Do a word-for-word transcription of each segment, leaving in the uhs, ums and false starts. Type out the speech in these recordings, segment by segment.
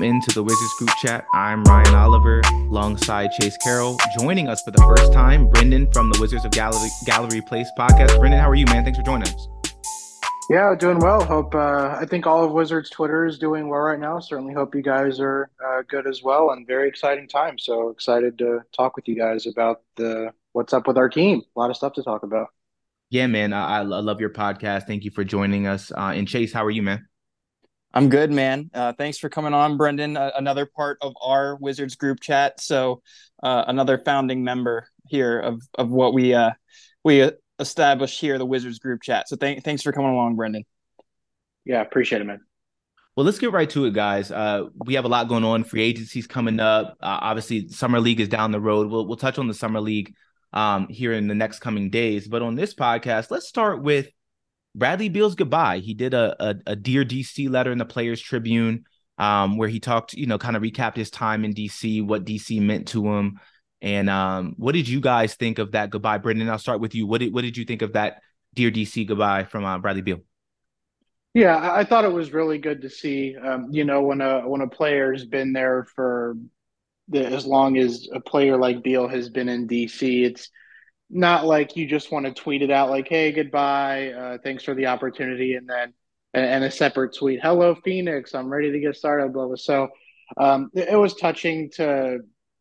Welcome into the Wizards group chat. I'm Ryan Oliver alongside Chase Carroll. Joining us for the first time, Brendan from the Wizards of Gallery, Gallery Place podcast. Brendan, how are you, man? Thanks for joining us. Yeah, doing well. Hope uh, I think all of Wizards Twitter is doing well right now. Certainly hope you guys are uh, good as well, and very exciting time. So excited to talk with you guys about the what's up with our team. A lot of stuff to talk about. Yeah, man, I, I love your podcast. Thank you for joining us. Uh, and Chase, how are you, man? I'm good, man. Uh, thanks for coming on, Brendan. Uh, another part of our Wizards group chat. So, uh, another founding member here of of what we uh, we established here, the Wizards group chat. So, th- thanks for coming along, Brendan. Yeah, appreciate it, man. Well, let's get right to it, guys. Uh, we have a lot going on. Free agency's coming up. Uh, obviously, Summer League is down the road. We'll we'll touch on the Summer League um, here in the next coming days. But on this podcast, let's start with Bradley Beal's goodbye. He did a, a, a Dear D C letter in the Players Tribune um, where he talked, you know, kind of recapped his time in D C, what D C meant to him. And um, what did you guys think of that goodbye? Brendan, I'll start with you. What did, what did you think of that Dear D C goodbye from uh, Bradley Beal? Yeah, I I thought it was really good to see. Um, you know, when a when a player's been there for the, as long as a player like Beal has been in D C, it's not like you just want to tweet it out like, "Hey, goodbye, uh, thanks for the opportunity," and then and, and a separate tweet, "Hello, Phoenix, I'm ready to get started." Blah blah. So um, it, it was touching to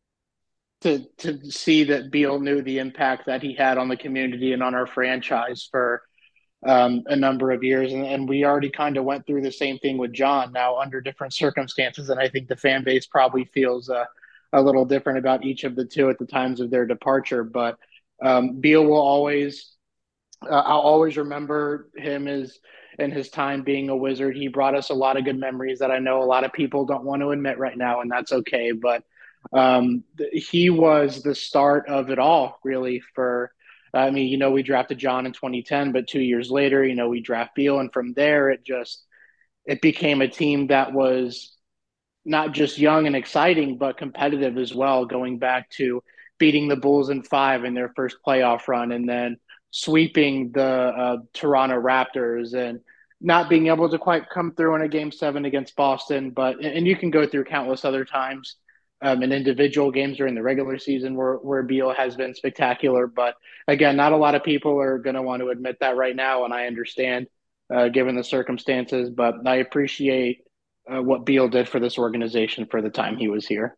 to to see that Beal knew the impact that he had on the community and on our franchise for um, a number of years, and, and we already kind of went through the same thing with John now under different circumstances, and I think the fan base probably feels uh, a little different about each of the two at the times of their departure, but. Um, Beal will always, uh, I'll always remember him as and his time being a Wizard. He brought us a lot of good memories that I know a lot of people don't want to admit right now, and that's okay. But um, th- he was the start of it all, really. For I mean, you know, we drafted John in twenty ten, but two years later, you know, we draft Beal, and from there, it just it became a team that was not just young and exciting, but competitive as well, going back to beating the Bulls in five in their first playoff run and then sweeping the uh, Toronto Raptors and not being able to quite come through in a game seven against Boston. But, and you can go through countless other times um, in individual games during the regular season where, where Beal has been spectacular. But again, not a lot of people are going to want to admit that right now. And I understand uh, given the circumstances, but I appreciate uh, what Beal did for this organization for the time he was here.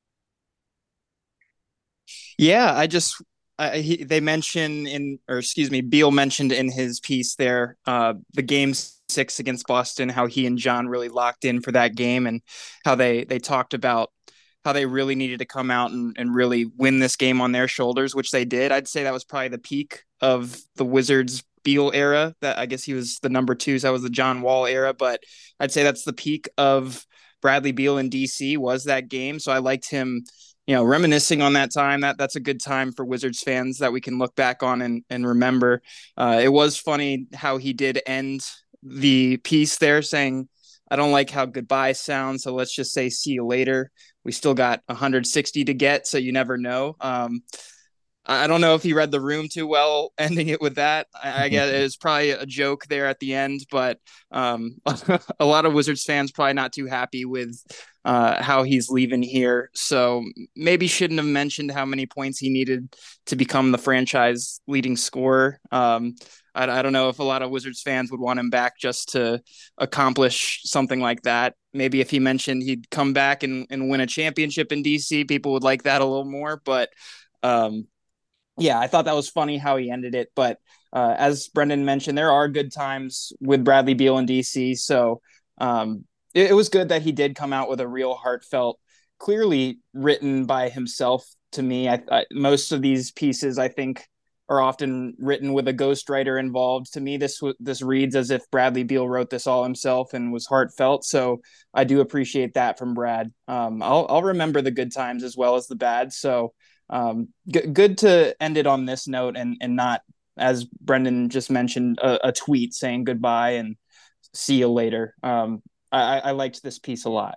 Yeah, I just I, he, they mentioned in, or excuse me, Beal mentioned in his piece there, uh, the game six against Boston, how he and John really locked in for that game, and how they they talked about how they really needed to come out and, and really win this game on their shoulders, which they did. I'd say that was probably the peak of the Wizards Beal era. That I guess he was the number two, so that was the John Wall era. But I'd say that's the peak of Bradley Beal in D C was that game. So I liked him, you know, reminiscing on that time. That that's a good time for Wizards fans that we can look back on and and remember. Uh, it was funny how he did end the piece there, saying, "I don't like how goodbye sounds, so let's just say see you later. We still got one hundred sixty to get, so you never know." Um, I don't know if he read the room too well, ending it with that. I, I guess it was probably a joke there at the end, but um, a lot of Wizards fans probably not too happy with uh, how he's leaving here. So maybe shouldn't have mentioned how many points he needed to become the franchise leading scorer. Um, I, I don't know if a lot of Wizards fans would want him back just to accomplish something like that. Maybe if he mentioned he'd come back and, and win a championship in D C, people would like that a little more. But um, yeah, I thought that was funny how he ended it. But uh, as Brendan mentioned, there are good times with Bradley Beal in D C. So um, it, it was good that he did come out with a real heartfelt, clearly written by himself to me. I, I, most of these pieces, I think, are often written with a ghostwriter involved. To me, this this reads as if Bradley Beal wrote this all himself and was heartfelt. So I do appreciate that from Brad. Um, I'll I'll remember the good times as well as the bad. So um, g- good to end it on this note and and not, as Brendan just mentioned, a, a tweet saying goodbye and see you later. Um, I, I liked this piece a lot.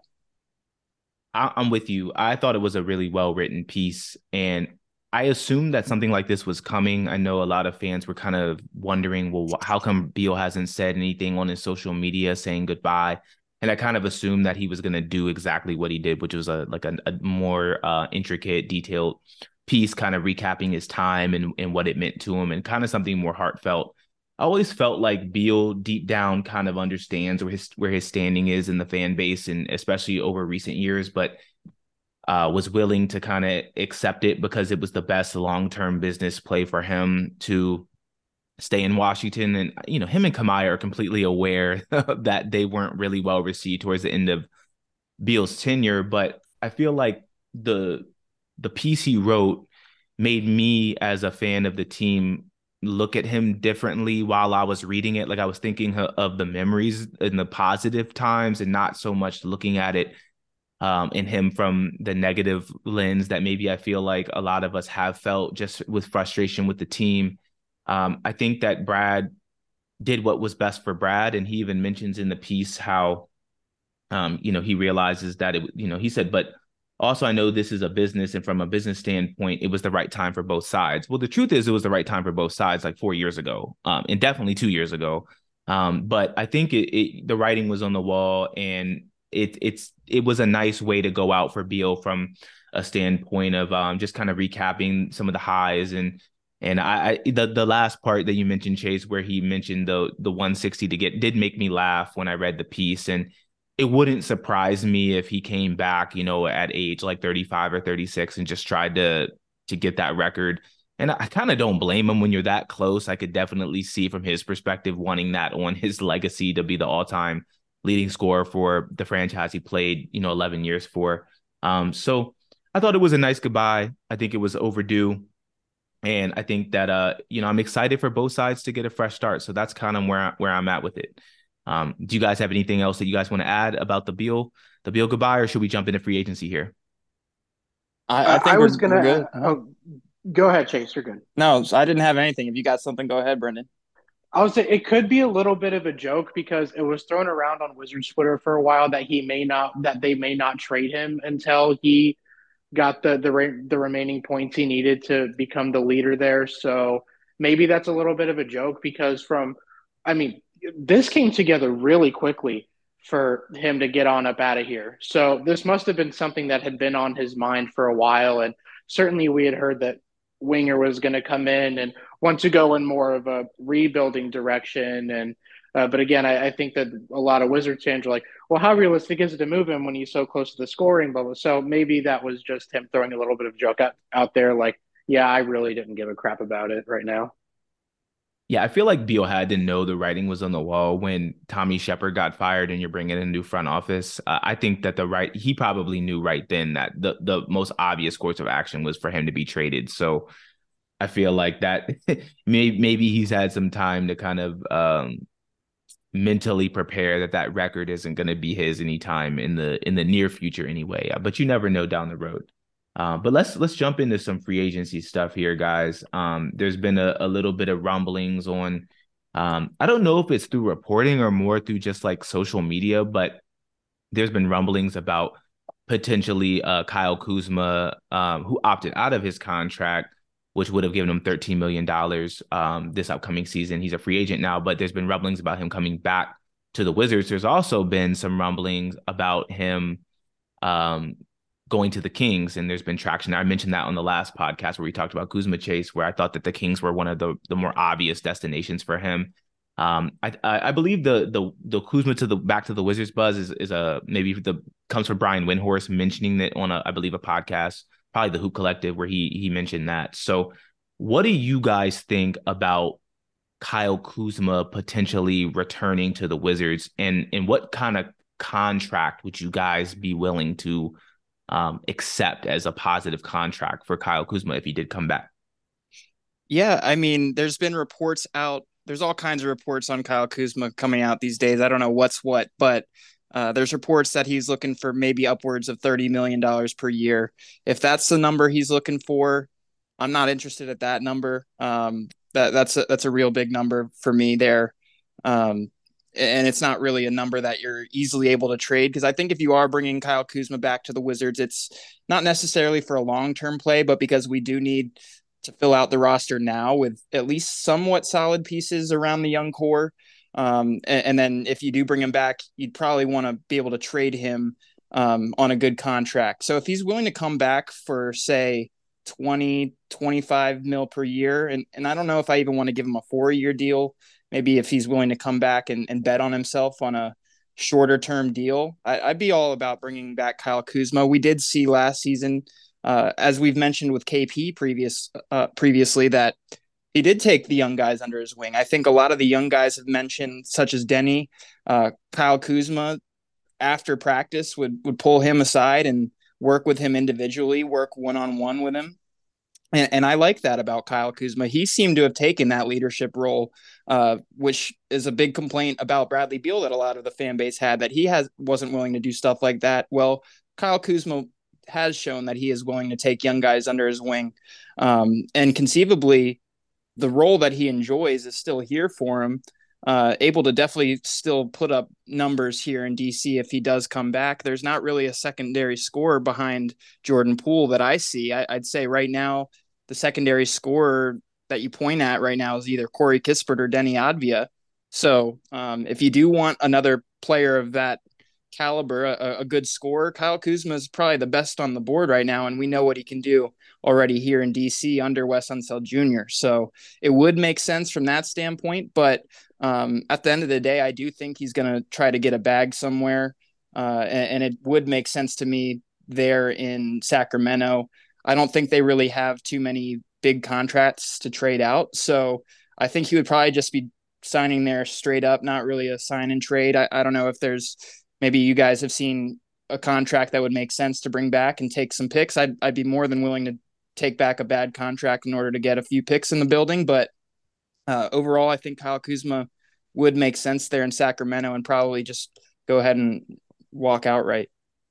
I, I'm with you. I thought it was a really well written piece, and I assumed that something like this was coming. I know a lot of fans were kind of wondering, well, how come Beal hasn't said anything on his social media saying goodbye? And I kind of assumed that he was going to do exactly what he did, which was a like a, a more uh, intricate, detailed piece, kind of recapping his time and, and what it meant to him, and kind of something more heartfelt. I always felt like Beal deep down kind of understands where his where his standing is in the fan base, and especially over recent years, but uh, was willing to kind of accept it because it was the best long-term business play for him to stay in Washington. And, you know, him and Kamai are completely aware that they weren't really well received towards the end of Beal's tenure. But I feel like the the piece he wrote made me, as a fan of the team, look at him differently while I was reading it. Like, I was thinking of the memories and the positive times, and not so much looking at it um, in him from the negative lens that maybe I feel like a lot of us have felt, just with frustration with the team. Um, I think that Brad did what was best for Brad. And he even mentions in the piece how, um, you know, he realizes that it, you know, he said, but also I know this is a business, and from a business standpoint, it was the right time for both sides. Well, the truth is, it was the right time for both sides like four years ago, um, and definitely two years ago. Um, but I think it, it, the writing was on the wall, and it, it's, it was a nice way to go out for Beal from a standpoint of um, just kind of recapping some of the highs. And And I, I the the last part that you mentioned, Chase, where he mentioned the the one sixty to get, did make me laugh when I read the piece. And it wouldn't surprise me if he came back, you know, at age like thirty-five or thirty-six and just tried to to get that record. And I kind of don't blame him when you're that close. I could definitely see from his perspective wanting that on his legacy, to be the all-time leading scorer for the franchise he played, you know, eleven years for. Um, so I thought it was a nice goodbye. I think it was overdue. And I think that, uh, you know, I'm excited for both sides to get a fresh start. So that's kind of where, I, where I'm at with it. Um, do you guys have anything else that you guys want to add about the Beal, the Beal goodbye, or should we jump into free agency here? I, I think I we're, was going we're to, good. oh, go ahead, Chase. You're good. No, I didn't have anything. If you got something, go ahead, Brendan. I would say it could be a little bit of a joke, because it was thrown around on Wizards Twitter for a while that he may not, that they may not trade him until he got the the re- the remaining points he needed to become the leader there. So maybe that's a little bit of a joke, because from, I mean, this came together really quickly for him to get on up out of here. So this must have been something that had been on his mind for a while. And certainly we had heard that Winger was going to come in and want to go in more of a rebuilding direction. And uh, but again, I, I think that a lot of Wizards fans are like, well, how realistic is it to move him when he's so close to the scoring bubble? So maybe that was just him throwing a little bit of joke out, out there, like, yeah, I really didn't give a crap about it right now. Yeah, I feel like Beal had to know the writing was on the wall when Tommy Shepard got fired and you're bringing in a new front office. Uh, I think that the right, he probably knew right then that the, the most obvious course of action was for him to be traded. So I feel like that maybe, maybe he's had some time to kind of um, mentally prepare that that record isn't going to be his anytime in the in the near future anyway. But you never know down the road. Uh, but let's let's jump into some free agency stuff here, guys. Um, there's been a, a little bit of rumblings on. Um, I don't know if it's through reporting or more through just like social media, but there's been rumblings about potentially uh, Kyle Kuzma, um, who opted out of his contract, which would have given him thirteen million dollars um, this upcoming season. He's a free agent now, but there's been rumblings about him coming back to the Wizards. There's also been some rumblings about him um, going to the Kings, and there's been traction. I mentioned that on the last podcast where we talked about Kuzma, Chase, where I thought that the Kings were one of the, the more obvious destinations for him. Um, I, I I believe the the the Kuzma to the back to the Wizards buzz is is a maybe the comes from Brian Windhorst mentioning that on a I believe a podcast, probably the Hoop Collective, where he he mentioned that. So, what do you guys think about Kyle Kuzma potentially returning to the Wizards, and and what kind of contract would you guys be willing to um, accept as a positive contract for Kyle Kuzma if he did come back? Yeah, I mean, there's been reports out. There's all kinds of reports on Kyle Kuzma coming out these days. I don't know what's what, but uh, there's reports that he's looking for maybe upwards of thirty million dollars per year. If that's the number he's looking for, I'm not interested at that number. Um, that that's a, that's a real big number for me there. Um, and it's not really a number that you're easily able to trade, because I think if you are bringing Kyle Kuzma back to the Wizards, it's not necessarily for a long-term play, but because we do need to fill out the roster now with at least somewhat solid pieces around the young core. Um, and, and then if you do bring him back, you'd probably want to be able to trade him um, on a good contract. So if he's willing to come back for, say, twenty, twenty-five mil per year, and, and I don't know if I even want to give him a four year deal, maybe if he's willing to come back and, and bet on himself on a shorter term deal, I, I'd be all about bringing back Kyle Kuzma. We did see last season, uh, as we've mentioned with K P previous uh, previously, that he did take the young guys under his wing. I think a lot of the young guys have mentioned, such as Denny, uh, Kyle Kuzma, after practice would would pull him aside and work with him individually, work one on one with him. And, and I like that about Kyle Kuzma. He seemed to have taken that leadership role, uh, which is a big complaint about Bradley Beal that a lot of the fan base had, that he has wasn't willing to do stuff like that. Well, Kyle Kuzma has shown that he is willing to take young guys under his wing. Um, and conceivably, the role that he enjoys is still here for him, uh, able to definitely still put up numbers here in D C if he does come back. There's not really a secondary scorer behind Jordan Poole that I see. I, I'd say right now, the secondary scorer that you point at right now is either Corey Kispert or Denny Advia. So um, if you do want another player of that caliber, a, a good scorer, Kyle Kuzma is probably the best on the board right now, and we know what he can do already here in D C under Wes Unseld Junior So it would make sense from that standpoint, but um, at the end of the day, I do think he's going to try to get a bag somewhere, uh, and, and it would make sense to me there in Sacramento. I don't think they really have too many big contracts to trade out, so I think he would probably just be signing there straight up, not really a sign and trade. I, I don't know if there's maybe you guys have seen a contract that would make sense to bring back and take some picks. I'd, I'd be more than willing to take back a bad contract in order to get a few picks in the building. But uh, overall, I think Kyle Kuzma would make sense there in Sacramento and probably just go ahead and walk outright.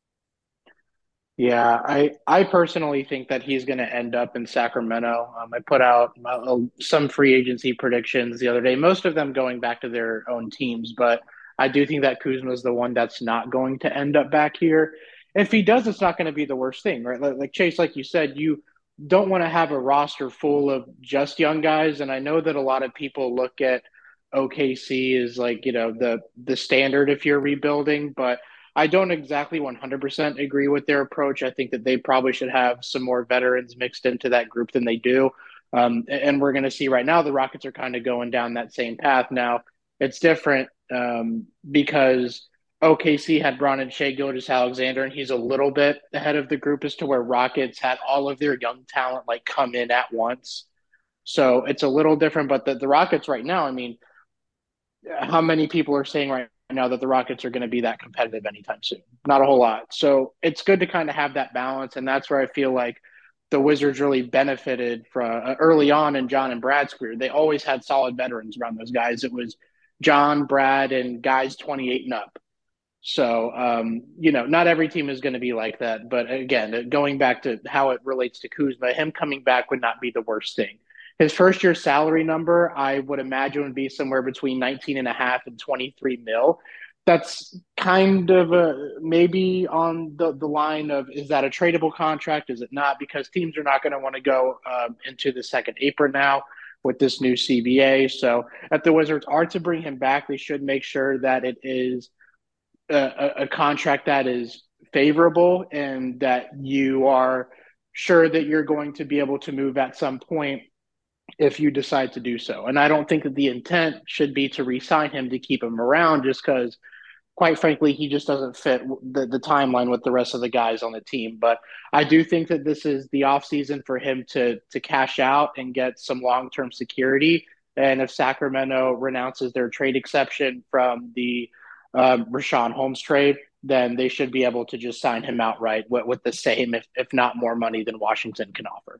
Yeah, I I personally think that he's going to end up in Sacramento. Um, I put out uh, some free agency predictions the other day, most of them going back to their own teams, but I do think that Kuzma is the one that's not going to end up back here. If he does, it's not going to be the worst thing, right? Like, like Chase, like you said, you don't want to have a roster full of just young guys, and I know that a lot of people look at O K C as like, you know, the the standard if you're rebuilding, but I don't exactly one hundred percent agree with their approach. I think that they probably should have some more veterans mixed into that group than they do. Um, and we're going to see right now the Rockets are kind of going down that same path. Now, it's different um, because O K C had brought in Shai Gilgeous-Alexander, and he's a little bit ahead of the group as to where Rockets had all of their young talent like come in at once. So it's a little different. But the, the Rockets right now, I mean, how many people are saying right now that the Rockets are going to be that competitive anytime soon? Not a whole lot. So it's good to kind of have that balance. And that's where I feel like the Wizards really benefited from uh, early on in John and Brad's career. They always had solid veterans around those guys. It was John, Brad, and guys twenty-eight and up. So, um, you know, not every team is going to be like that. But again, going back to how it relates to Kuzma, him coming back would not be the worst thing. His first year salary number, I would imagine, would be somewhere between nineteen and a half and twenty-three mil. That's kind of a, maybe on the, the line of, is that a tradable contract? Is it not? Because teams are not going to want to go um, into the second apron now with this new C B A. So if the Wizards are to bring him back, they should make sure that it is a, a contract that is favorable and that you are sure that you're going to be able to move at some point if you decide to do so. And I don't think that the intent should be to re-sign him to keep him around, just because, quite frankly, he just doesn't fit the, the timeline with the rest of the guys on the team. But I do think that this is the offseason for him to to cash out and get some long-term security. And if Sacramento renounces their trade exception from the um, Richaun Holmes trade, then they should be able to just sign him outright with, with the same, if, if not more money than Washington can offer.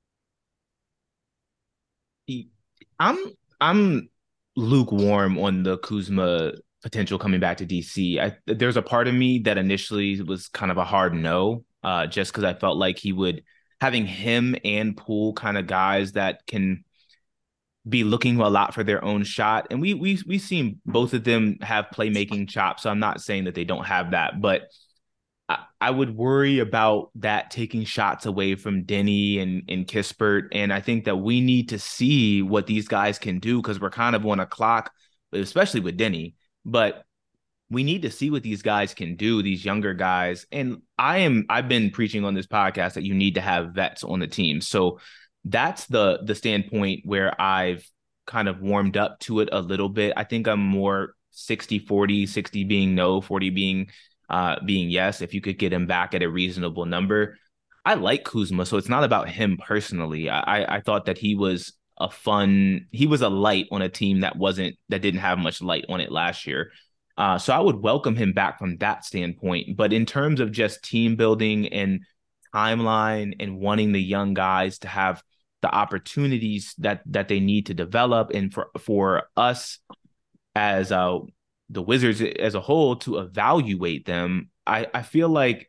I'm I'm lukewarm on the Kuzma potential coming back to D C. I, there's a part of me that initially was kind of a hard no, uh, just because I felt like he would, having him and Poole kind of guys that can be looking a lot for their own shot. And we we we've seen both of them have playmaking chops. So I'm not saying that they don't have that, but I, I would worry about that taking shots away from Denny and, and Kispert. And I think that we need to see what these guys can do, because we're kind of on a clock especially with Denny. But we need to see what these guys can do, these younger guys. And I am I've been preaching on this podcast that you need to have vets on the team. So that's the the standpoint where I've kind of warmed up to it a little bit. I think I'm more sixty forty, sixty being no, forty being uh being yes, if you could get him back at a reasonable number. I like Kuzma, so it's not about him personally. I I thought that he was a fun, he was a light on a team that wasn't that didn't have much light on it last year. Uh, so I would welcome him back from that standpoint. But in terms of just team building and timeline and wanting the young guys to have the opportunities that that they need to develop, and for for us as uh, the Wizards as a whole to evaluate them, I, I feel like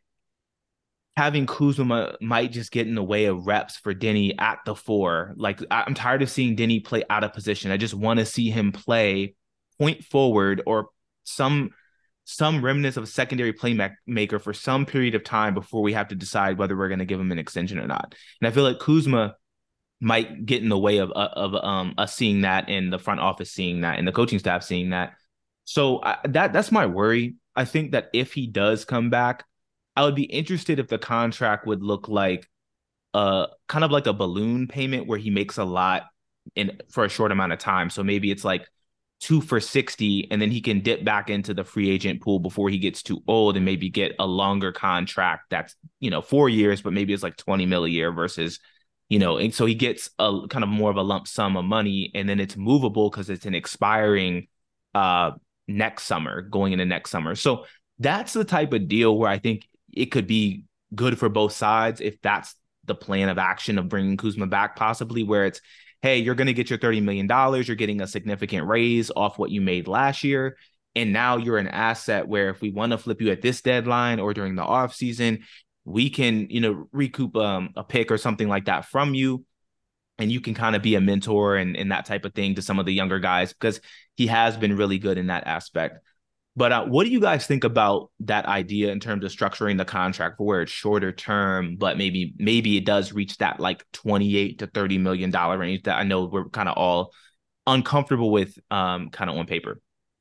having Kuzma might just get in the way of reps for Denny at the four. Like, I'm tired of seeing Denny play out of position. I just want to see him play point forward or some some remnants of a secondary playmaker for some period of time before we have to decide whether we're going to give him an extension or not. And I feel like Kuzma might get in the way of of um us seeing that, in the front office seeing that, and the coaching staff seeing that. So I, that that's my worry. I think that if he does come back, I would be interested if the contract would look like uh kind of like a balloon payment where he makes a lot in for a short amount of time. So maybe it's like two for sixty, and then he can dip back into the free agent pool before he gets too old and maybe get a longer contract that's, you know, four years, but maybe it's like twenty mil a year versus, you know, and so he gets a kind of more of a lump sum of money, and then it's movable because it's an expiring uh next summer, going into next summer. So that's the type of deal where I think it could be good for both sides if that's the plan of action of bringing Kuzma back, possibly, where it's, hey, you're going to get your thirty million dollars. You're getting a significant raise off what you made last year. And now you're an asset where if we want to flip you at this deadline or during the off season, we can, you know, recoup um, a pick or something like that from you. And you can kind of be a mentor and, and that type of thing to some of the younger guys, because he has been really good in that aspect. But uh, what do you guys think about that idea in terms of structuring the contract for where it's shorter term, but maybe maybe it does reach that like twenty-eight to thirty million dollar range that I know we're kind of all uncomfortable with, um, kind of on paper?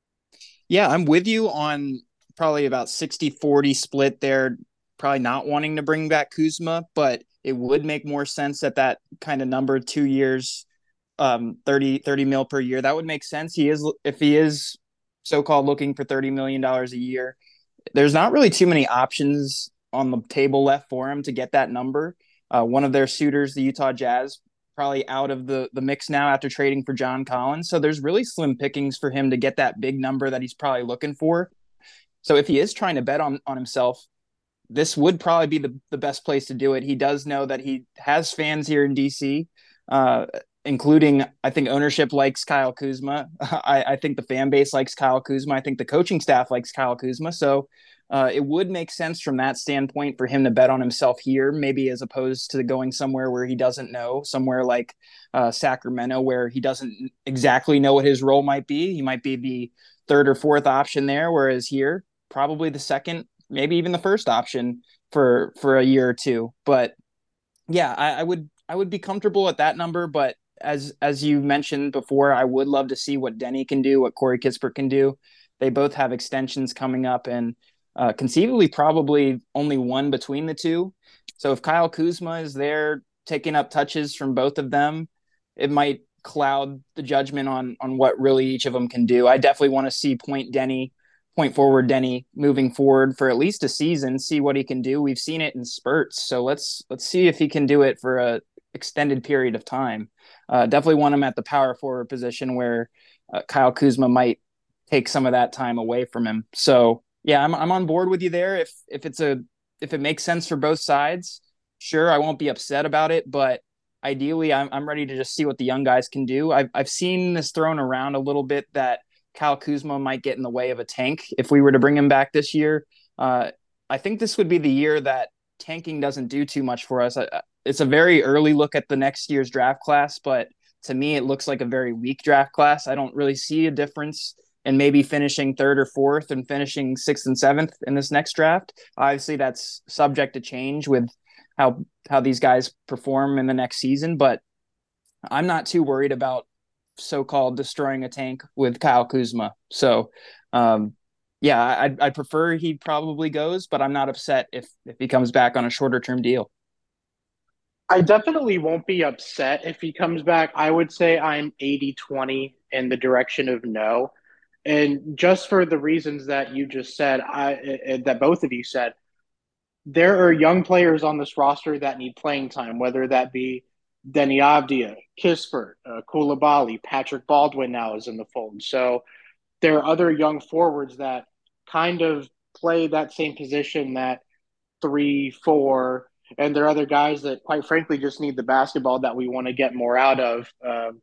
Yeah, I'm with you on probably about sixty forty split there. Probably not wanting to bring back Kuzma, but it would make more sense at that kind of number, two years, um, thirty, thirty mil per year. That would make sense. He is, if he is so-called looking for thirty million dollars a year, there's not really too many options on the table left for him to get that number. Uh, one of their suitors, the Utah Jazz, probably out of the, the mix now after trading for John Collins. So there's really slim pickings for him to get that big number that he's probably looking for. So if he is trying to bet on, on himself, this would probably be the, the best place to do it. He does know that he has fans here in D C, uh, including, I think ownership likes Kyle Kuzma. I, I think the fan base likes Kyle Kuzma. I think the coaching staff likes Kyle Kuzma. So uh, it would make sense from that standpoint for him to bet on himself here, maybe as opposed to going somewhere where he doesn't know, somewhere like uh, Sacramento, where he doesn't exactly know what his role might be. He might be the third or fourth option there, whereas here, probably the second, maybe even the first option for, for a year or two. But yeah, I, I would, I would be comfortable at that number, but as as you mentioned before, I would love to see what Denny can do, what Corey Kispert can do. They both have extensions coming up, and uh, conceivably probably only one between the two. So if Kyle Kuzma is there taking up touches from both of them, it might cloud the judgment on on what really each of them can do. I definitely want to see point Denny, point forward Denny moving forward for at least a season, see what he can do. We've seen it in spurts, so let's let's see if he can do it for a extended period of time. Uh, definitely want him at the power forward position where uh, Kyle Kuzma might take some of that time away from him. So yeah, I'm I'm on board with you there. If if it's a if it makes sense for both sides, sure, I won't be upset about it. But ideally, I'm I'm ready to just see what the young guys can do. I've I've seen this thrown around a little bit that Kyle Kuzma might get in the way of a tank if we were to bring him back this year. Uh, I think this would be the year that tanking doesn't do too much for us. I, It's a very early look at the next year's draft class, but to me, it looks like a very weak draft class. I don't really see a difference in maybe finishing third or fourth and finishing sixth and seventh in this next draft. Obviously, that's subject to change with how how these guys perform in the next season, but I'm not too worried about so-called destroying a tank with Kyle Kuzma. So, um, yeah, I I prefer he probably goes, but I'm not upset if if he comes back on a shorter term deal. I definitely won't be upset if he comes back. I would say I'm eighty twenty in the direction of no. And just for the reasons that you just said, I that both of you said, there are young players on this roster that need playing time, whether that be Denny Avdia, Kispert, uh, Koulibaly, Patrick Baldwin now is in the fold. So there are other young forwards that kind of play that same position, that three, four, and there are other guys that, quite frankly, just need the basketball that we want to get more out of. Um,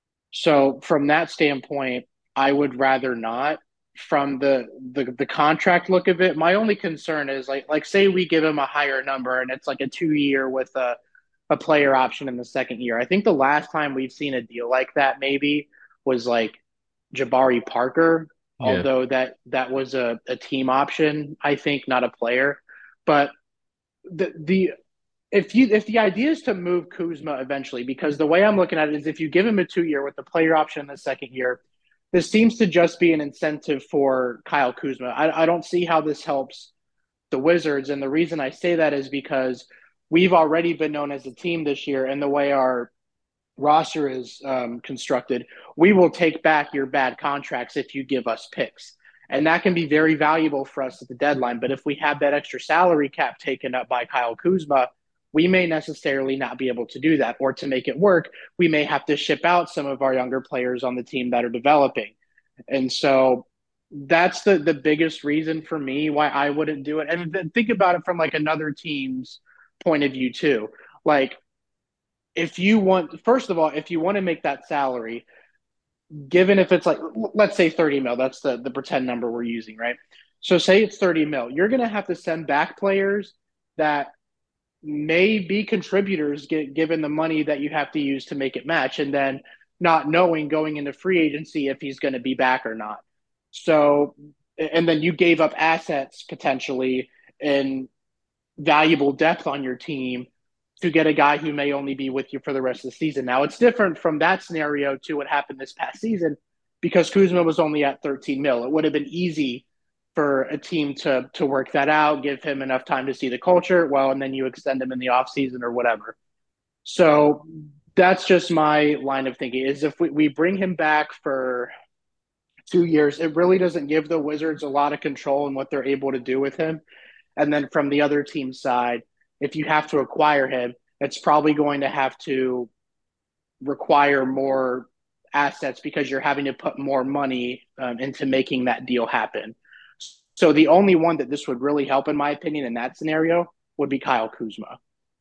so from that standpoint, I would rather not. From the, the the contract look of it, my only concern is like like say we give him a higher number and it's like a two year with a a player option in the second year. I think the last time we've seen a deal like that maybe was like Jabari Parker, Yeah. although that that was a, a team option, I think, not a player. But the the if you if the idea is to move Kuzma eventually, because the way I'm looking at it is if you give him a two year with the player option in the second year, this seems to just be an incentive for Kyle Kuzma. I, I don't see how this helps the Wizards, and the reason I say that is because we've already been known as a team this year, and the way our roster is um, constructed, we will take back your bad contracts if you give us picks. And that can be very valuable for us at the deadline. But if we have that extra salary cap taken up by Kyle Kuzma, we may necessarily not be able to do that. Or to make it work, we may have to ship out some of our younger players on the team that are developing. And so that's the the biggest reason for me why I wouldn't do it. And think about it from like another team's point of view too. Like if you want, first of all, if you want to make that salary, given if it's like, let's say thirty mil, that's the, the pretend number we're using, right? So say it's thirty mil, you're going to have to send back players that may be contributors get, given the money that you have to use to make it match, and then not knowing going into free agency if he's going to be back or not. So, and then you gave up assets potentially and valuable depth on your team to get a guy who may only be with you for the rest of the season. Now, it's different from that scenario to what happened this past season because Kuzma was only at thirteen mil. It would have been easy for a team to to work that out, give him enough time to see the culture, well, and then you extend him in the offseason or whatever. So that's just my line of thinking is if we, we bring him back for two years, it really doesn't give the Wizards a lot of control in what they're able to do with him. And then from the other team side, if you have to acquire him, it's probably going to have to require more assets because you're having to put more money um, into making that deal happen. So the only one that this would really help, in my opinion, in that scenario would be Kyle Kuzma.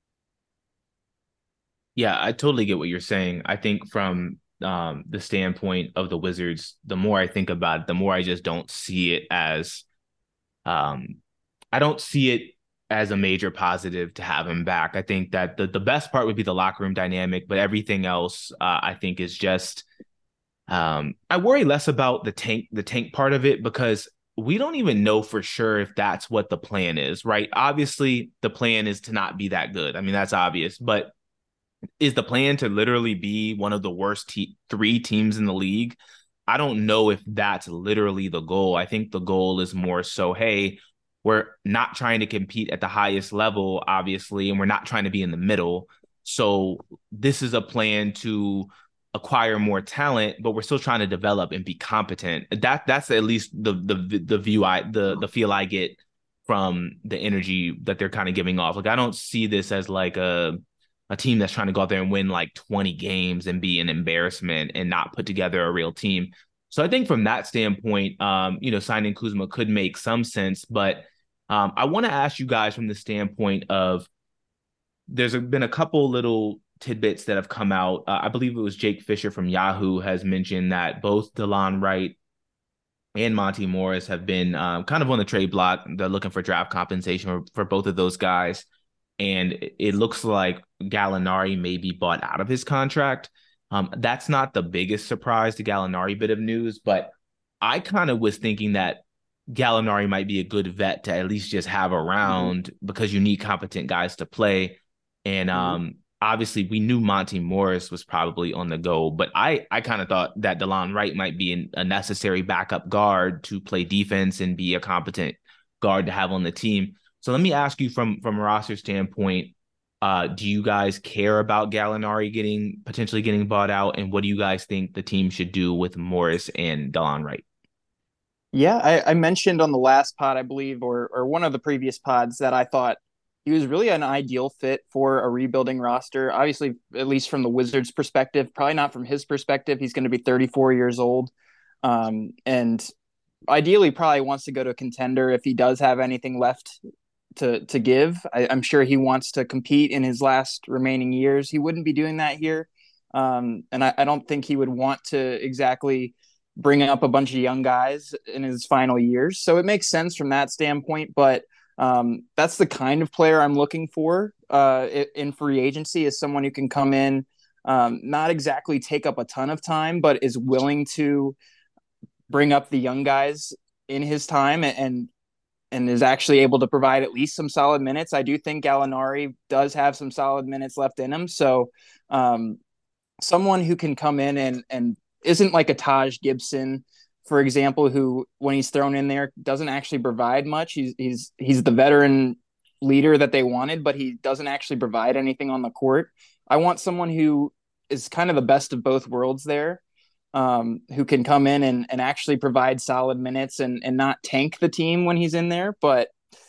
Yeah, I totally get what you're saying. I think from um, the standpoint of the Wizards, the more I think about it, the more I just don't see it as um, I don't see it as a major positive to have him back. I think that the, the best part would be the locker room dynamic, but everything else uh, I think is just um, I worry less about the tank, the tank part of it, because we don't even know for sure if that's what the plan is, right? Obviously, the plan is to not be that good. I mean, that's obvious, but is the plan to literally be one of the worst te- three teams in the league? I don't know if that's literally the goal. I think the goal is more so, hey, we're not trying to compete at the highest level, obviously, and we're not trying to be in the middle. So this is a plan to acquire more talent, but we're still trying to develop and be competent. That that's at least the the the view I the the feel I get from the energy that they're kind of giving off. Like I don't see this as like a a team that's trying to go out there and win like twenty games and be an embarrassment and not put together a real team. So I think from that standpoint, um, you know, signing Kuzma could make some sense, but um, I want to ask you guys from the standpoint of there's been a couple little tidbits that have come out. Uh, I believe it was Jake Fisher from Yahoo has mentioned that both Delon Wright and Monty Morris have been um, kind of on the trade block. They're looking for draft compensation for, for both of those guys. And it looks like Gallinari may be bought out of his contract. Um, that's not the biggest surprise to Gallinari bit of news, but I kind of was thinking that Gallinari might be a good vet to at least just have around mm-hmm. because you need competent guys to play. And um, obviously we knew Monte Morris was probably on the go, but I, I kind of thought that Delon Wright might be an, a necessary backup guard to play defense and be a competent guard to have on the team. So let me ask you from, from a roster standpoint, uh, do you guys care about Gallinari getting potentially getting bought out? And what do you guys think the team should do with Morris and Delon Wright? Yeah, I, I mentioned on the last pod, I believe, or or one of the previous pods, that I thought he was really an ideal fit for a rebuilding roster. Obviously, at least from the Wizards' perspective, probably not from his perspective. He's going to be thirty-four years old, um, and ideally, probably wants to go to a contender if he does have anything left to to give. I, I'm sure he wants to compete in his last remaining years. He wouldn't be doing that here, um, and I, I don't think he would want to exactly bring up a bunch of young guys in his final years. So it makes sense from that standpoint, but um, that's the kind of player I'm looking for uh, in free agency, is someone who can come in, um, not exactly take up a ton of time, but is willing to bring up the young guys in his time and and is actually able to provide at least some solid minutes. I do think Gallinari does have some solid minutes left in him. So um, someone who can come in and and isn't like a Taj Gibson, for example, who when he's thrown in there doesn't actually provide much. He's he's he's the veteran leader that they wanted, but he doesn't actually provide anything on the court. I want someone who is kind of the best of both worlds there, um, who can come in and, and actually provide solid minutes and and not tank the team when he's in there, but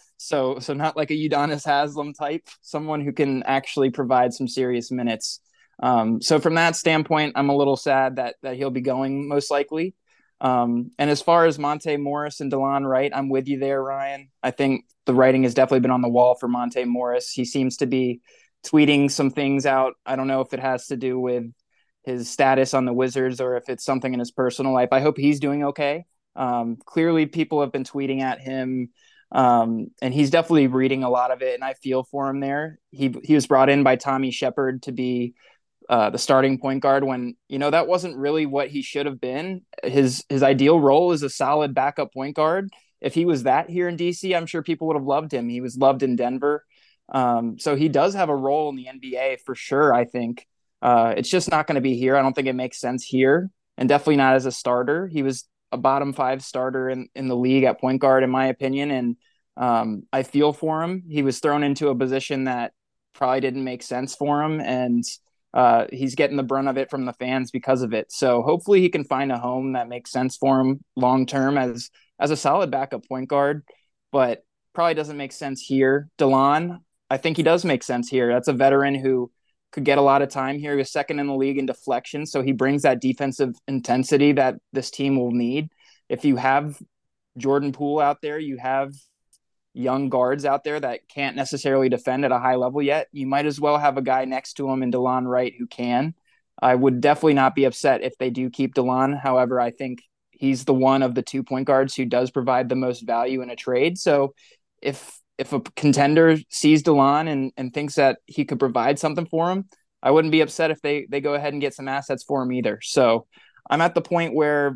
so so not like a Udonis Haslem type, someone who can actually provide some serious minutes. Um, so from that standpoint, I'm a little sad that that he'll be going most likely. Um, and as far as Monte Morris and Delon Wright, I'm with you there, Ryan. I think the writing has definitely been on the wall for Monte Morris. He seems to be tweeting some things out. I don't know if it has to do with his status on the Wizards or if it's something in his personal life. I hope he's doing okay. Um, clearly, people have been tweeting at him, um, and he's definitely reading a lot of it, and I feel for him there. He he was brought in by Tommy Shepard to be Uh, the starting point guard when, you know, that wasn't really what he should have been. His his ideal role is a solid backup point guard. If he was that here in D C, I'm sure people would have loved him. He was loved in Denver. Um, so he does have a role in the N B A for sure, I think. Uh, it's just not going to be here. I don't think it makes sense here, and definitely not as a starter. He was a bottom five starter in, in the league at point guard, in my opinion, and um, I feel for him. He was thrown into a position that probably didn't make sense for him, and uh, he's getting the brunt of it from the fans because of it. So hopefully he can find a home that makes sense for him long term as as a solid backup point guard, but probably doesn't make sense here. Delon, I think he does make sense here. That's a veteran who could get a lot of time here. He was second in the league in deflection, so he brings that defensive intensity that this team will need. If you have Jordan Poole out there, you have young guards out there that can't necessarily defend at a high level yet, you might as well have a guy next to him in Delon Wright who can. I would definitely not be upset if they do keep Delon. However, I think he's the one of the two point guards who does provide the most value in a trade. So if if a contender sees Delon and, and thinks that he could provide something for him, I wouldn't be upset if they they go ahead and get some assets for him either. So I'm at the point where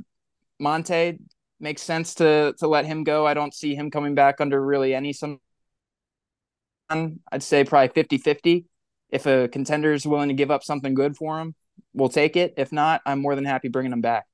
Monte makes sense to to let him go. I don't see him coming back under really any some. I'd say probably fifty-fifty. If a contender is willing to give up something good for him, we'll take it. If not, I'm more than happy bringing him back.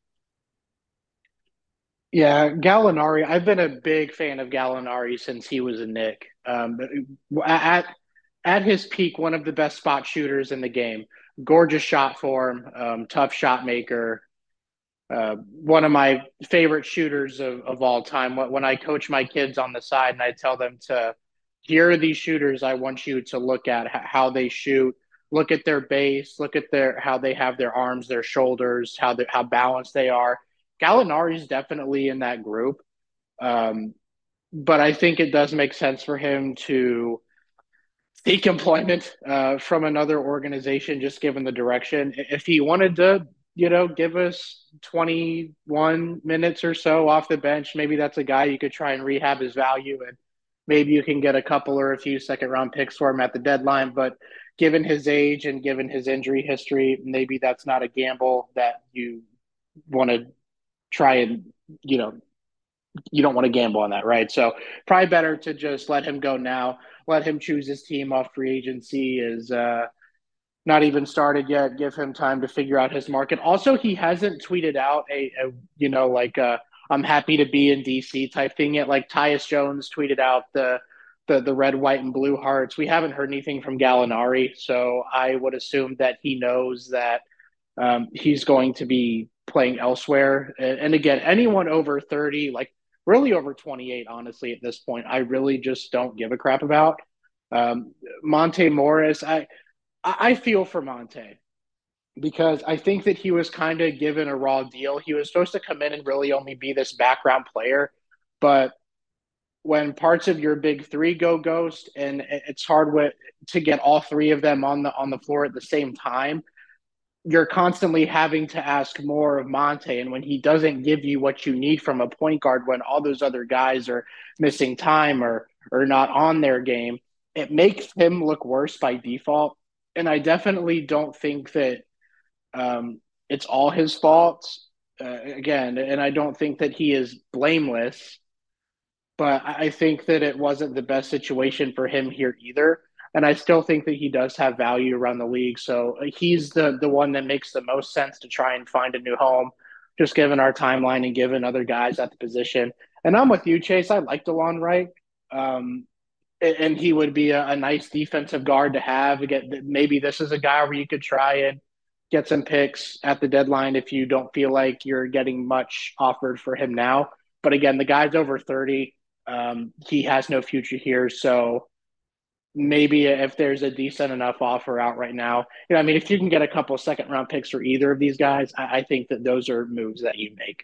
Yeah, Gallinari. I've been a big fan of Gallinari since he was a Knick. Um, at at his peak, one of the best spot shooters in the game. Gorgeous shot form, um, tough shot maker. Uh, one of my favorite shooters of, of all time. When I coach my kids on the side and I tell them to, here are these shooters I want you to look at how they shoot, look at their base, look at their how they have their arms, their shoulders, how they, how balanced they are. Gallinari is definitely in that group, um, but I think it does make sense for him to seek employment uh, from another organization, just given the direction. If he wanted to, you know, give us twenty-one minutes or so off the bench, maybe that's a guy you could try and rehab his value, and maybe you can get a couple or a few second round picks for him at the deadline. But given his age and given his injury history, maybe that's not a gamble that you want to try and, you know, you don't want to gamble on that, right? So probably better to just let him go now, let him choose his team off free agency. Is uh, Not even started yet. Give him time to figure out his market. Also, he hasn't tweeted out a, a you know, like a I'm happy to be in D C type thing yet. Like Tyus Jones tweeted out the the the red, white, and blue hearts. We haven't heard anything from Gallinari, so I would assume that he knows that um, he's going to be playing elsewhere. And, and again, anyone over thirty, like really over twenty-eight, honestly, at this point, I really just don't give a crap about. Um, Monte Morris, I I feel for Monte because I think that he was kind of given a raw deal. He was supposed to come in and really only be this background player, but when parts of your big three go ghost and it's hard with, to get all three of them on the on the floor at the same time, you're constantly having to ask more of Monte. And when he doesn't give you what you need from a point guard, when all those other guys are missing time or or not on their game, it makes him look worse by default. And I definitely don't think that um, it's all his fault. Uh, again, and I don't think that he is blameless, but I think that it wasn't the best situation for him here either. And I still think that he does have value around the league. So uh, he's the the one that makes the most sense to try and find a new home, just given our timeline and given other guys at the position. And I'm with you, Chase. I like DeLon Wright. Um, and he would be a, a nice defensive guard to have. Again, maybe this is a guy where you could try and get some picks at the deadline if you don't feel like you're getting much offered for him now. But again, the guy's over thirty. Um, he has no future here. So maybe if there's a decent enough offer out right now, you know, I mean, if you can get a couple second round picks for either of these guys, I, I think that those are moves that you make.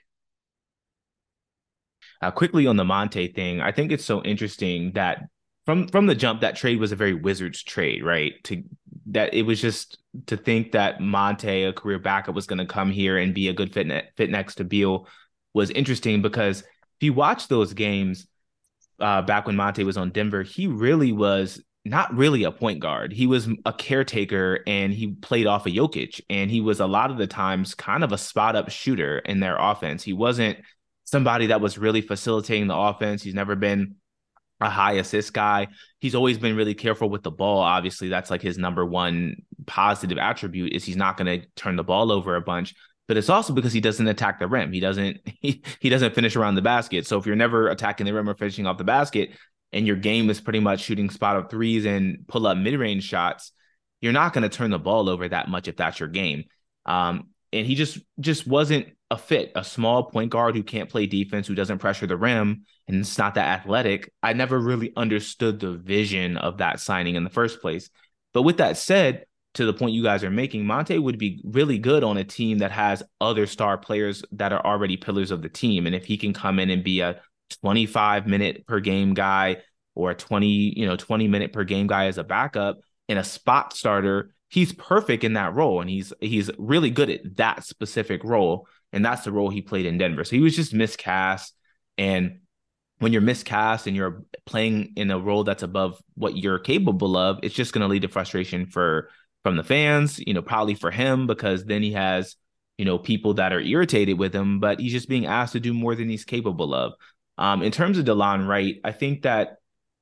Uh, quickly on the Monte thing, I think it's so interesting that from from the jump, that trade was a very Wizards trade, right? To that it was just to think that Monte, a career backup, was going to come here and be a good fit, ne- fit next to Beal was interesting because if you watch those games uh, back when Monte was on Denver, he really was not really a point guard. He was a caretaker and he played off of Jokic, and he was a lot of the times kind of a spot up shooter in their offense. He wasn't somebody that was really facilitating the offense. He's never been a high assist guy. He's always been really careful with the ball. Obviously, that's like his number one positive attribute is he's not going to turn the ball over a bunch. But it's also because he doesn't attack the rim. He doesn't he, he doesn't finish around the basket. So if you're never attacking the rim or finishing off the basket, and your game is pretty much shooting spot up threes and pull up mid range shots, you're not going to turn the ball over that much if that's your game. Um, and he just just wasn't a fit. A small point guard who can't play defense, who doesn't pressure the rim, and it's not that athletic. I never really understood the vision of that signing in the first place. But with that said, to the point you guys are making, Monte would be really good on a team that has other star players that are already pillars of the team. And if he can come in and be a twenty-five minute per game guy or a twenty, you know, twenty minute per game guy as a backup and a spot starter, he's perfect in that role. And he's he's really good at that specific role. And that's the role he played in Denver. So he was just miscast. And when you're miscast and you're playing in a role that's above what you're capable of, it's just going to lead to frustration for from the fans, you know, probably for him, because then he has, you know, people that are irritated with him, but he's just being asked to do more than he's capable of. Um, in terms of DeLon Wright, I think that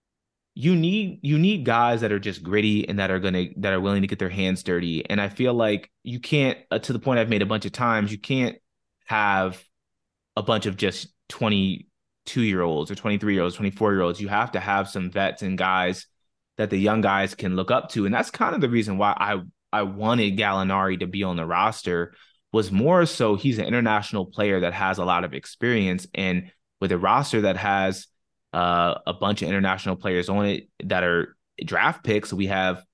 you need you need guys that are just gritty and that are gonna that are willing to get their hands dirty. And I feel like you can't, uh, to the point I've made a bunch of times, you can't have a bunch of just twenty-two year olds or twenty-three year olds, twenty-four year olds. You have to have some vets and guys that the young guys can look up to. And that's kind of the reason why I, I wanted Gallinari to be on the roster, was more so he's an international player that has a lot of experience. And with a roster that has uh, a bunch of international players on it that are draft picks, we have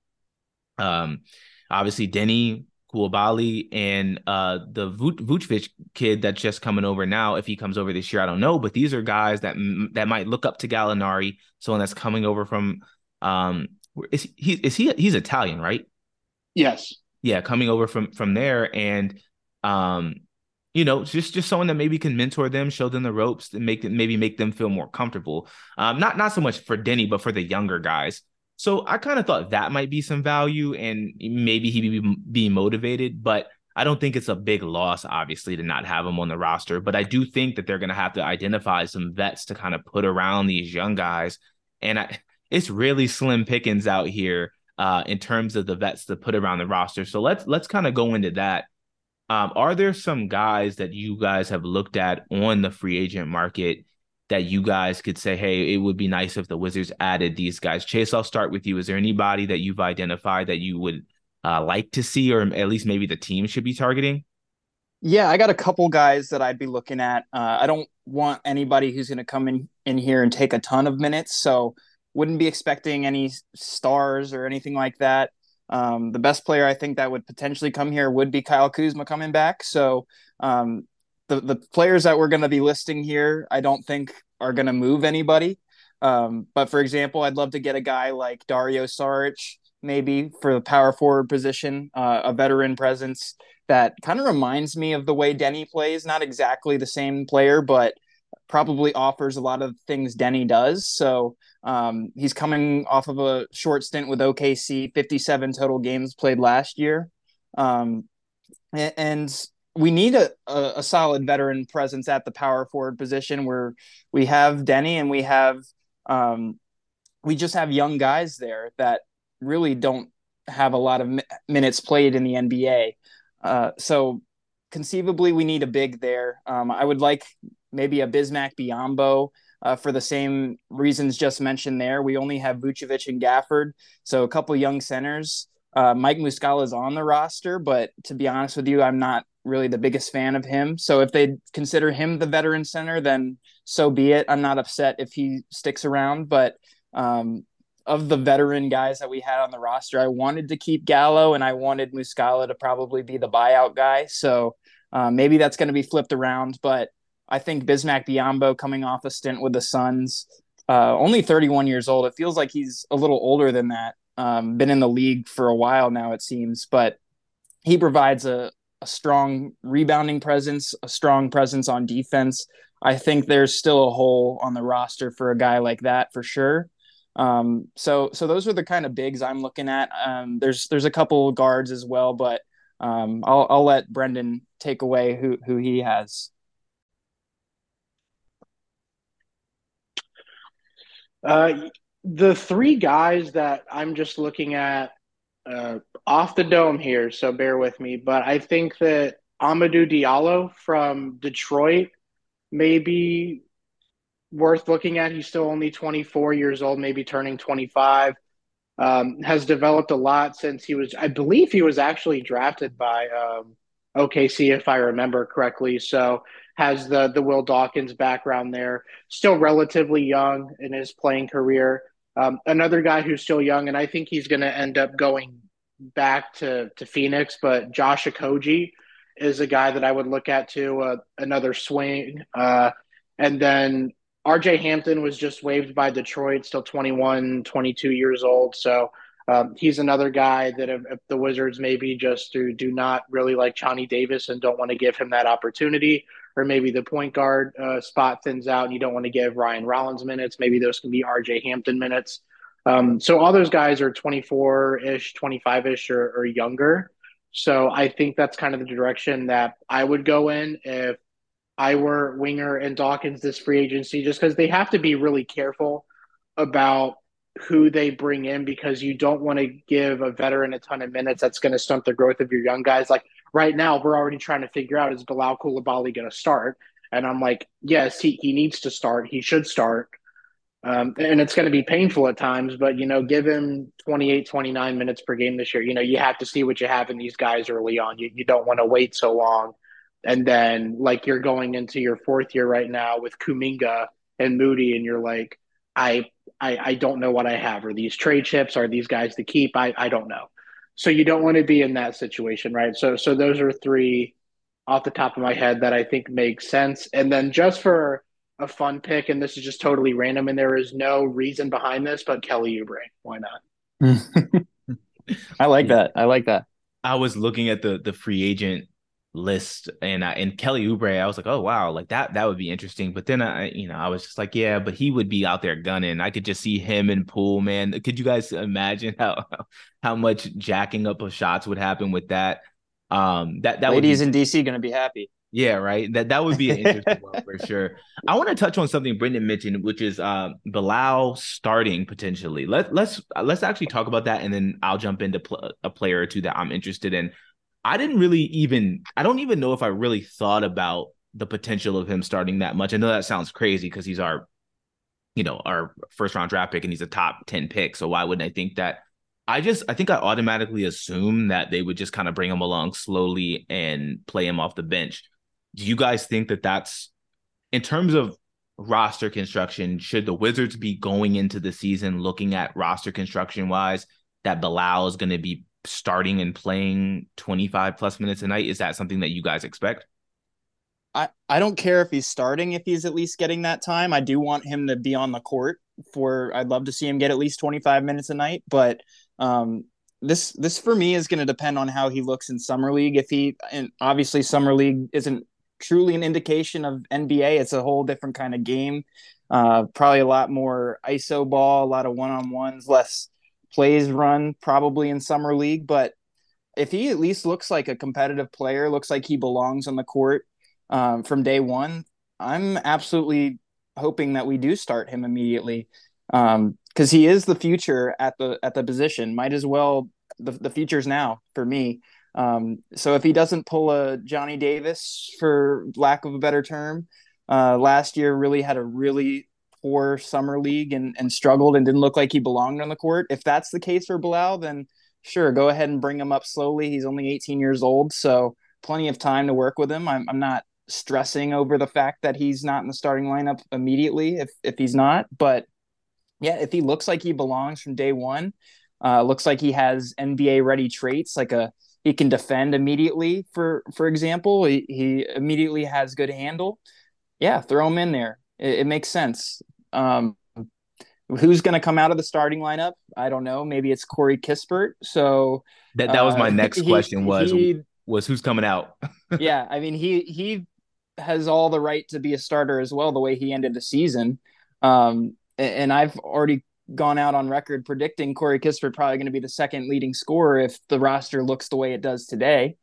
um, obviously Denny, Koulibaly, and uh, the Vucevic kid that's just coming over now. If he comes over this year, I don't know. But these are guys that that might look up to Gallinari, someone that's coming over from um, is he is he he's Italian, right? Yes. Yeah, coming over from from there, and um, you know, just just someone that maybe can mentor them, show them the ropes, and make them maybe make them feel more comfortable. Um, not not so much for Denny, but for the younger guys. So I kind of thought that might be some value, and maybe he'd be, be motivated, but I don't think it's a big loss, obviously, to not have him on the roster. But I do think that they're going to have to identify some vets to kind of put around these young guys. And I, it's really slim pickings out here uh, in terms of the vets to put around the roster. So let's let's kind of go into that. Um, are there some guys that you guys have looked at on the free agent market that you guys could say, hey, it would be nice if the Wizards added these guys? Chase, I'll start with you. Is there anybody that you've identified that you would uh, like to see, or at least maybe the team should be targeting? Yeah, I got a couple guys that I'd be looking at. Uh, I don't want anybody who's going to come in, in here and take a ton of minutes, so wouldn't be expecting any stars or anything like that. Um, the best player I think that would potentially come here would be Kyle Kuzma coming back. So um, the the players that we're going to be listing here, I don't think are going to move anybody. Um, but for example, I'd love to get a guy like Dario Saric, maybe for the power forward position, uh, a veteran presence that kind of reminds me of the way Denny plays. Not exactly the same player, but probably offers a lot of things Denny does. So um, he's coming off of a short stint with O K C, fifty-seven total games played last year. Um, and we need a, a, a solid veteran presence at the power forward position where we have Denny and we have um, we just have young guys there that really don't have a lot of mi- minutes played in the N B A. Uh, so conceivably, we need a big there. Um, I would like maybe a Bismack Biyombo uh, for the same reasons just mentioned there. We only have Vucevic and Gafford, so a couple young centers. Uh, Mike Muscala is on the roster, but to be honest with you, I'm not really the biggest fan of him. So if they consider him the veteran center, then so be it. I'm not upset if he sticks around, but um, of the veteran guys that we had on the roster, I wanted to keep Gallo and I wanted Muscala to probably be the buyout guy. So uh, maybe that's going to be flipped around, but I think Bismack Biyombo coming off a stint with the Suns, uh, only thirty-one years old. It feels like he's a little older than that. Um, been in the league for a while now, it seems, but he provides a, a strong rebounding presence, a strong presence on defense. I think there's still a hole on the roster for a guy like that for sure. Um, so, so those are the kind of bigs I'm looking at. Um, there's, there's a couple of guards as well, but, um, I'll, I'll let Brendan take away who, who he has. Uh, the three guys that I'm just looking at uh, off the dome here, so bear with me, but I think that Amadou Diallo from Detroit may be worth looking at. He's still only twenty-four years old, maybe turning twenty-five. Um, has developed a lot since he was, I believe he was actually drafted by um, O K C, if I remember correctly. So has the the Will Dawkins background there. Still relatively young in his playing career. Um, another guy who's still young, and I think he's going to end up going back to to Phoenix. But Josh Okogie is a guy that I would look at too. Uh, another swing, uh, and then R J Hampton was just waived by Detroit, still twenty-one, twenty-two years old. So um, he's another guy that if, if the Wizards maybe just do, do not really like Johnny Davis and don't want to give him that opportunity, or maybe the point guard uh, spot thins out and you don't want to give Ryan Rollins minutes, maybe those can be R J Hampton minutes. Um, so all those guys are twenty-four-ish, twenty-five-ish or, or younger. So I think that's kind of the direction that I would go in if I were Winger and Dawkins this free agency, just because they have to be really careful about who they bring in, because you don't want to give a veteran a ton of minutes. That's going to stunt the growth of your young guys. Like right now, we're already trying to figure out, is Bilal Coulibaly going to start? And I'm like, yes, he, he needs to start. He should start. Um, and it's going to be painful at times, but, you know, give him twenty-eight, twenty-nine minutes per game this year. You know, you have to see what you have in these guys early on. You, you don't want to wait so long. And then, like, you're going into your fourth year right now with Kuminga and Moody, and you're like, I, I, I don't know what I have. Are these trade chips? Are these guys to keep? I, I don't know. So you don't want to be in that situation, right? So, so those are three off the top of my head that I think make sense. And then just for a fun pick, and this is just totally random, and there is no reason behind this, but Kelly Oubre. Why not? I like that. I like that. I was looking at the the free agent list, and I, and Kelly Oubre, I was like, oh wow, like that that would be interesting. But then I, you know, I was just like, yeah, but he would be out there gunning. I could just see him in Poole, man. Could you guys imagine how how much jacking up of shots would happen with that? Um, that that Ladies would be, in D C going to be happy. Yeah, right. That that would be an interesting one for sure. I want to touch on something Brendan mentioned, which is uh Bilal starting potentially. Let let's let's actually talk about that, and then I'll jump into pl- a player or two that I'm interested in. I didn't really even I don't even know if I really thought about the potential of him starting that much. I know that sounds crazy because he's our, you know, our first round draft pick and he's a top ten pick. So why wouldn't I think that? I just I think I automatically assumed that they would just kind of bring him along slowly and play him off the bench. Do you guys think that that's in terms of roster construction? Should the Wizards be going into the season looking at roster construction wise that Bilal is going to be starting and playing twenty-five plus minutes a night? Is that something that you guys expect? I, I don't care if he's starting, if he's at least getting that time. I do want him to be on the court for, I'd love to see him get at least twenty-five minutes a night. But um, this, this for me is going to depend on how he looks in Summer League. If he, and obviously Summer League isn't truly an indication of N B A. It's a whole different kind of game. Uh, probably a lot more I S O ball, a lot of one-on-ones, less plays run probably in Summer League. But if he at least looks like a competitive player, looks like he belongs on the court um, from day one, I'm absolutely hoping that we do start him immediately because um, he is the future at the at the position. Might as well the the future's now for me. Um, so if he doesn't pull a Johnny Davis, for lack of a better term, uh, last year really had a really poor summer league and, and struggled and didn't look like he belonged on the court. If that's the case for Bilal, then sure, go ahead and bring him up slowly. He's only eighteen years old, so plenty of time to work with him. I'm, I'm not stressing over the fact that he's not in the starting lineup immediately if if he's not. But yeah, if he looks like he belongs from day one, uh, looks like he has N B A ready traits, like a he can defend immediately. For for example, he, he immediately has good handle. Yeah, throw him in there. It, it makes sense. Um, who's going to come out of the starting lineup? I don't know. Maybe it's Corey Kispert. So That that was my uh, next he question was he was who's coming out? yeah. I mean he he has all the right to be a starter as well. The way he ended the season, um, and I've already gone out on record predicting Corey Kispert probably going to be the second leading scorer if the roster looks the way it does today.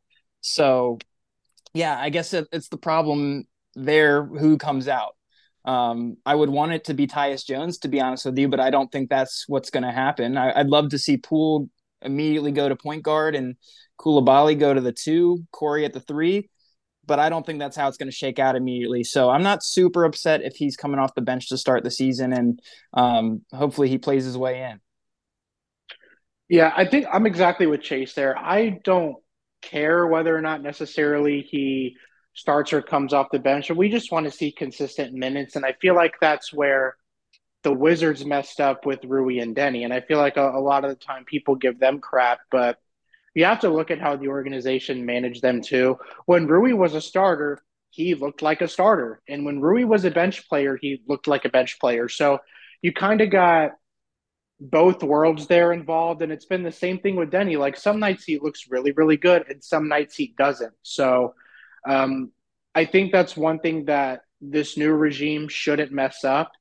So yeah, I guess it, it's the problem there. Who comes out? Um, I would want it to be Tyus Jones, to be honest with you, but I don't think that's what's going to happen. I, I'd love to see Poole immediately go to point guard and Koulibaly go to the two, Corey at the three, but I don't think that's how it's going to shake out immediately. So I'm not super upset if he's coming off the bench to start the season, and um, hopefully he plays his way in. Yeah, I think I'm exactly with Chase there. I don't care whether or not necessarily he starts or comes off the bench. We just want to see consistent minutes. And I feel like that's where the Wizards messed up with Rui and Denny. And I feel like a, a lot of the time people give them crap, but you have to look at how the organization managed them too. When Rui was a starter, he looked like a starter. And when Rui was a bench player, he looked like a bench player. So you kind of got both worlds there involved. And it's been the same thing with Denny. Like some nights he looks really, really good, and some nights he doesn't. So um, I think that's one thing that this new regime shouldn't mess up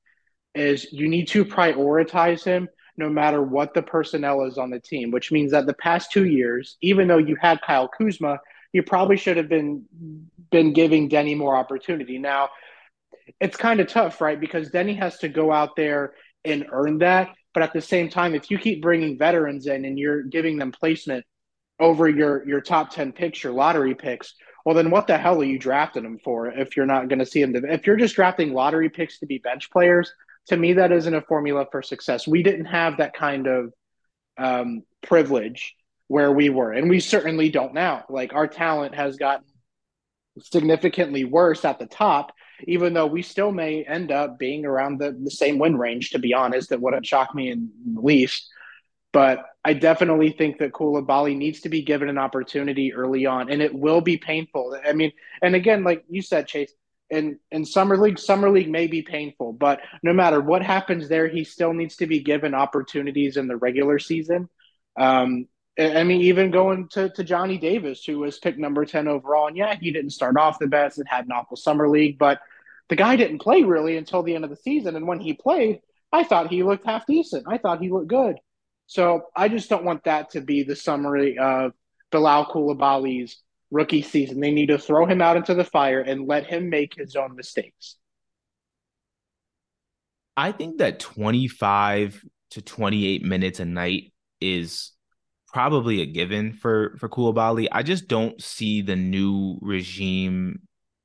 is you need to prioritize him no matter what the personnel is on the team, which means that the past two years, even though you had Kyle Kuzma, you probably should have been been giving Denny more opportunity. Now, it's kind of tough, right? Because Denny has to go out there and earn that. But at the same time, if you keep bringing veterans in and you're giving them placement over your your top ten picks, your lottery picks, well, then what the hell are you drafting them for if you're not going to see them? To, if you're just drafting lottery picks to be bench players, to me, that isn't a formula for success. We didn't have that kind of um, privilege where we were, and we certainly don't now. Like our talent has gotten significantly worse at the top, even though we still may end up being around the, the same win range, to be honest. That wouldn't shock me in the least. But I definitely think that Koulibaly needs to be given an opportunity early on, and it will be painful. I mean, and again, like you said, Chase, in, in Summer League, Summer League may be painful, but no matter what happens there, he still needs to be given opportunities in the regular season. Um, I mean, even going to, to Johnny Davis, who was picked number ten overall. And yeah, he didn't start off the best and had an awful Summer League, but the guy didn't play really until the end of the season. And when he played, I thought he looked half decent. I thought he looked good. So I just don't want that to be the summary of Bilal Koulibaly's rookie season. They need to throw him out into the fire and let him make his own mistakes. I think that twenty-five to twenty-eight minutes a night is probably a given for for Koulibaly. I just don't see the new regime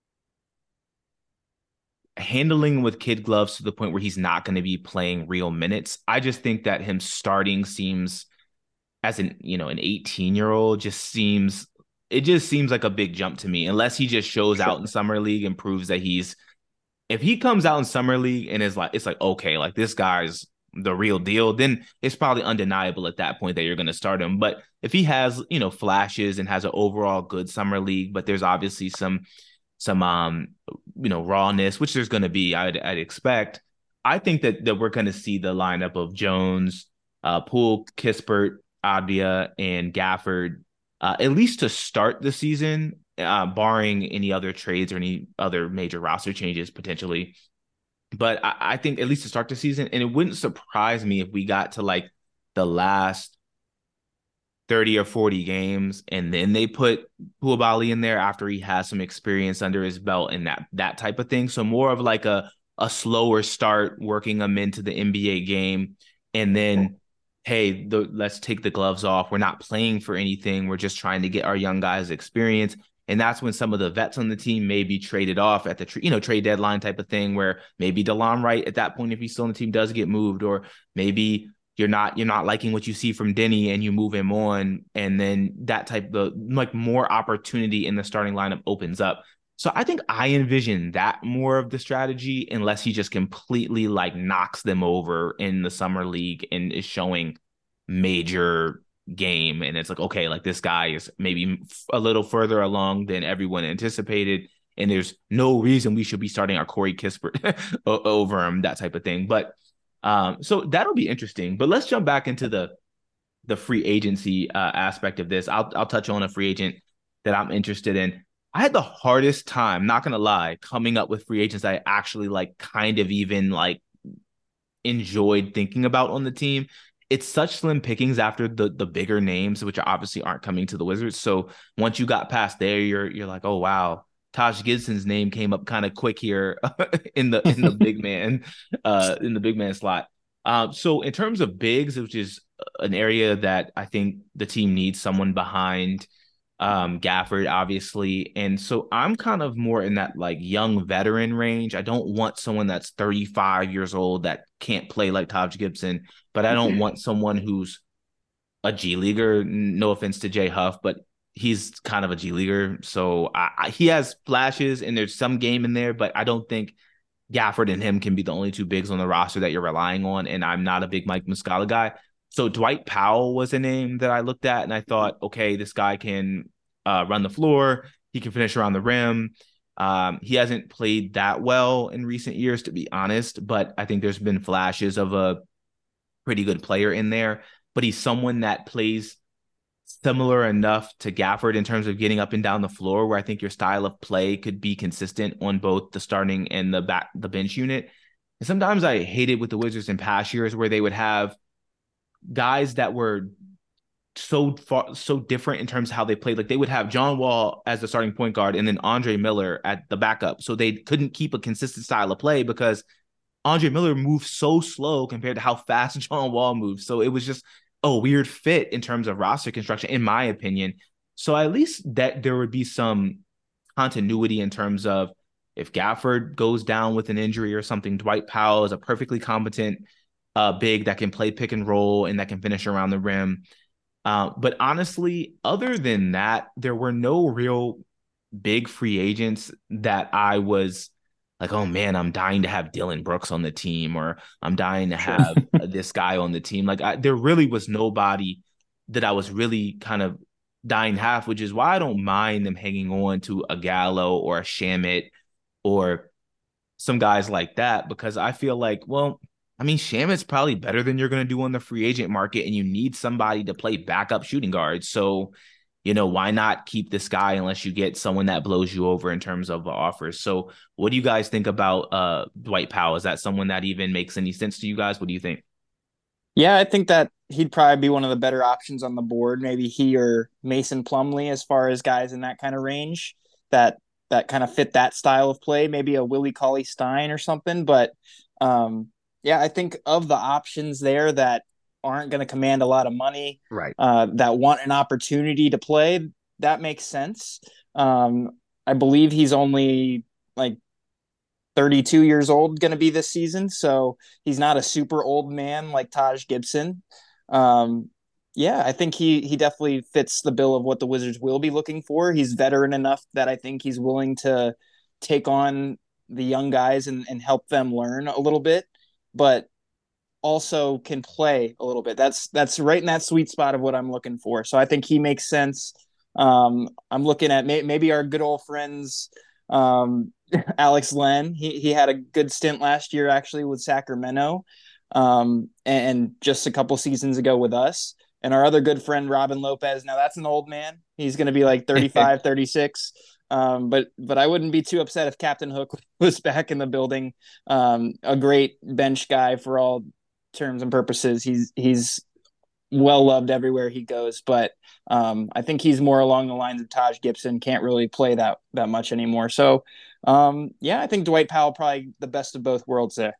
handling with kid gloves to the point where he's not going to be playing real minutes. I just think that him starting seems as an, you know, an eighteen year old just seems, it just seems like a big jump to me, unless he just shows out in summer league and proves that he's, if he comes out in summer league and is like, it's like, okay, like this guy's the real deal, then it's probably undeniable at that point that you're going to start him. But if he has, you know, flashes and has an overall good summer league, but there's obviously some, some, um, you know, rawness, which there's going to be, I'd, I'd expect. I think that that we're going to see the lineup of Jones, uh, Poole, Kispert, Advia, and Gafford, uh, at least to start the season, uh, barring any other trades or any other major roster changes potentially. But I, I think at least to start the season, and it wouldn't surprise me if we got to like the last thirty or forty games and then they put Koulibaly in there after he has some experience under his belt and that that type of thing. So more of like a a slower start, working them into the N B A game, and then hey, the, let's take the gloves off. We're not playing for anything. We're just trying to get our young guys experience. And that's when some of the vets on the team may be traded off at the, you know, trade deadline type of thing, where maybe DeLon Wright at that point, if he's still on the team, does get moved, or maybe you're not, you're not liking what you see from Denny and you move him on. And then that type of like more opportunity in the starting lineup opens up. So I think I envision that more of the strategy, unless he just completely like knocks them over in the summer league and is showing major game. And it's like, okay, like this guy is maybe a little further along than everyone anticipated, and there's no reason we should be starting our Corey Kispert over him, that type of thing. But um, so that'll be interesting. But let's jump back into the the free agency uh, aspect of this. I'll I'll touch on a free agent that I'm interested in. I had the hardest time, not gonna lie, coming up with free agents I actually like kind of even like enjoyed thinking about on the team. It's such slim pickings after the the bigger names, which obviously aren't coming to the Wizards. So once you got past there, you're you're like, oh wow, Taj Gibson's name came up kind of quick here in the in the big man uh in the big man slot. Um, so in terms of bigs, which is an area that I think the team needs someone behind um Gafford, obviously. And so I'm kind of more in that like young veteran range. I don't want someone that's thirty-five years old that can't play like Taj Gibson, but I don't want someone who's a G leaguer. No offense to Jay Huff, but he's kind of a G leaguer. So I, I, he has flashes and there's some game in there, but I don't think Gafford and him can be the only two bigs on the roster that you're relying on. And I'm not a big Mike Muscala guy. So Dwight Powell was a name that I looked at and I thought, okay, this guy can uh, run the floor. He can finish around the rim. Um, he hasn't played that well in recent years, to be honest, but I think there's been flashes of a pretty good player in there. But he's someone that plays similar enough to Gafford in terms of getting up and down the floor, where I think your style of play could be consistent on both the starting and the back, the bench unit. And sometimes I hated with the Wizards in past years where they would have guys that were so far, so different in terms of how they played. Like they would have John Wall as the starting point guard and then Andre Miller at the backup. So they couldn't keep a consistent style of play because Andre Miller moves so slow compared to how fast John Wall moves. So it was just a weird fit in terms of roster construction, in my opinion. So at least that there would be some continuity in terms of if Gafford goes down with an injury or something, Dwight Powell is a perfectly competent uh, big that can play pick and roll and that can finish around the rim. Uh, but honestly, other than that, there were no real big free agents that I was like, oh man, I'm dying to have Dylan Brooks on the team, or I'm dying to have this guy on the team. Like I, there really was nobody that I was really kind of dying to have, which is why I don't mind them hanging on to a Gallo or a Shamet or some guys like that, because I feel like, well, I mean, Shamet's probably better than you're going to do on the free agent market, and you need somebody to play backup shooting guard. So, you know, why not keep this guy unless you get someone that blows you over in terms of offers? So what do you guys think about uh, Dwight Powell? Is that someone that even makes any sense to you guys? What do you think? Yeah, I think that he'd probably be one of the better options on the board. Maybe he or Mason Plumlee, as far as guys in that kind of range that that kind of fit that style of play. Maybe a Willie Cauley Stein or something. But um, yeah, I think of the options there that aren't going to command a lot of money, Right. uh, that want an opportunity to play, that makes sense. Um, I believe he's only like thirty-two years old going to be this season, so he's not a super old man like Taj Gibson. Um, yeah, I think he he definitely fits the bill of what the Wizards will be looking for. He's veteran enough that I think he's willing to take on the young guys and, and help them learn a little bit, but also can play a little bit. That's that's right in that sweet spot of what I'm looking for. So I think he makes sense. Um, I'm looking at may, maybe our good old friends, um, Alex Len. He he had a good stint last year actually with Sacramento, um, and just a couple seasons ago with us. And our other good friend Robin Lopez. Now that's an old man. He's going to be like thirty-five, thirty-six. Um, but but I wouldn't be too upset if Captain Hook was back in the building. Um, a great bench guy for all terms and purposes. He's he's well loved everywhere he goes, but um, I think he's more along the lines of Taj Gibson. Can't really play that that much anymore. So um, yeah, I think Dwight Powell probably the best of both worlds there.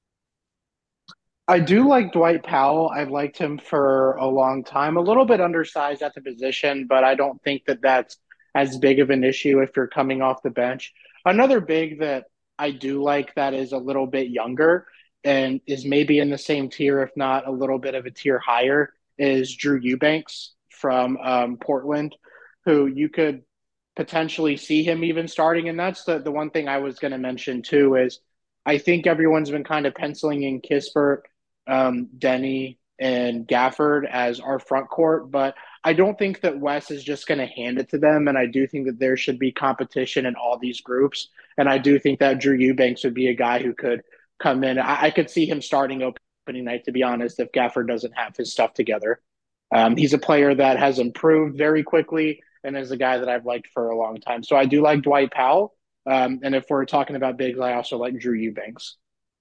I do like Dwight Powell. I've liked him for a long time. A little bit undersized at the position, but I don't think that that's as big of an issue if you're coming off the bench. Another big that I do like that is a little bit younger and is maybe in the same tier, if not a little bit of a tier higher, is Drew Eubanks from um, Portland, who you could potentially see him even starting. And that's the, the one thing I was going to mention too is I think everyone's been kind of penciling in Kispert, um, Denny, and Gafford as our front court, but I don't think that Wes is just going to hand it to them. And I do think that there should be competition in all these groups. And I do think that Drew Eubanks would be a guy who could come in. I, I could see him starting opening night, to be honest, if Gafford doesn't have his stuff together. Um, he's a player that has improved very quickly and is a guy that I've liked for a long time. So I do like Dwight Powell. Um, and if we're talking about bigs, I also like Drew Eubanks.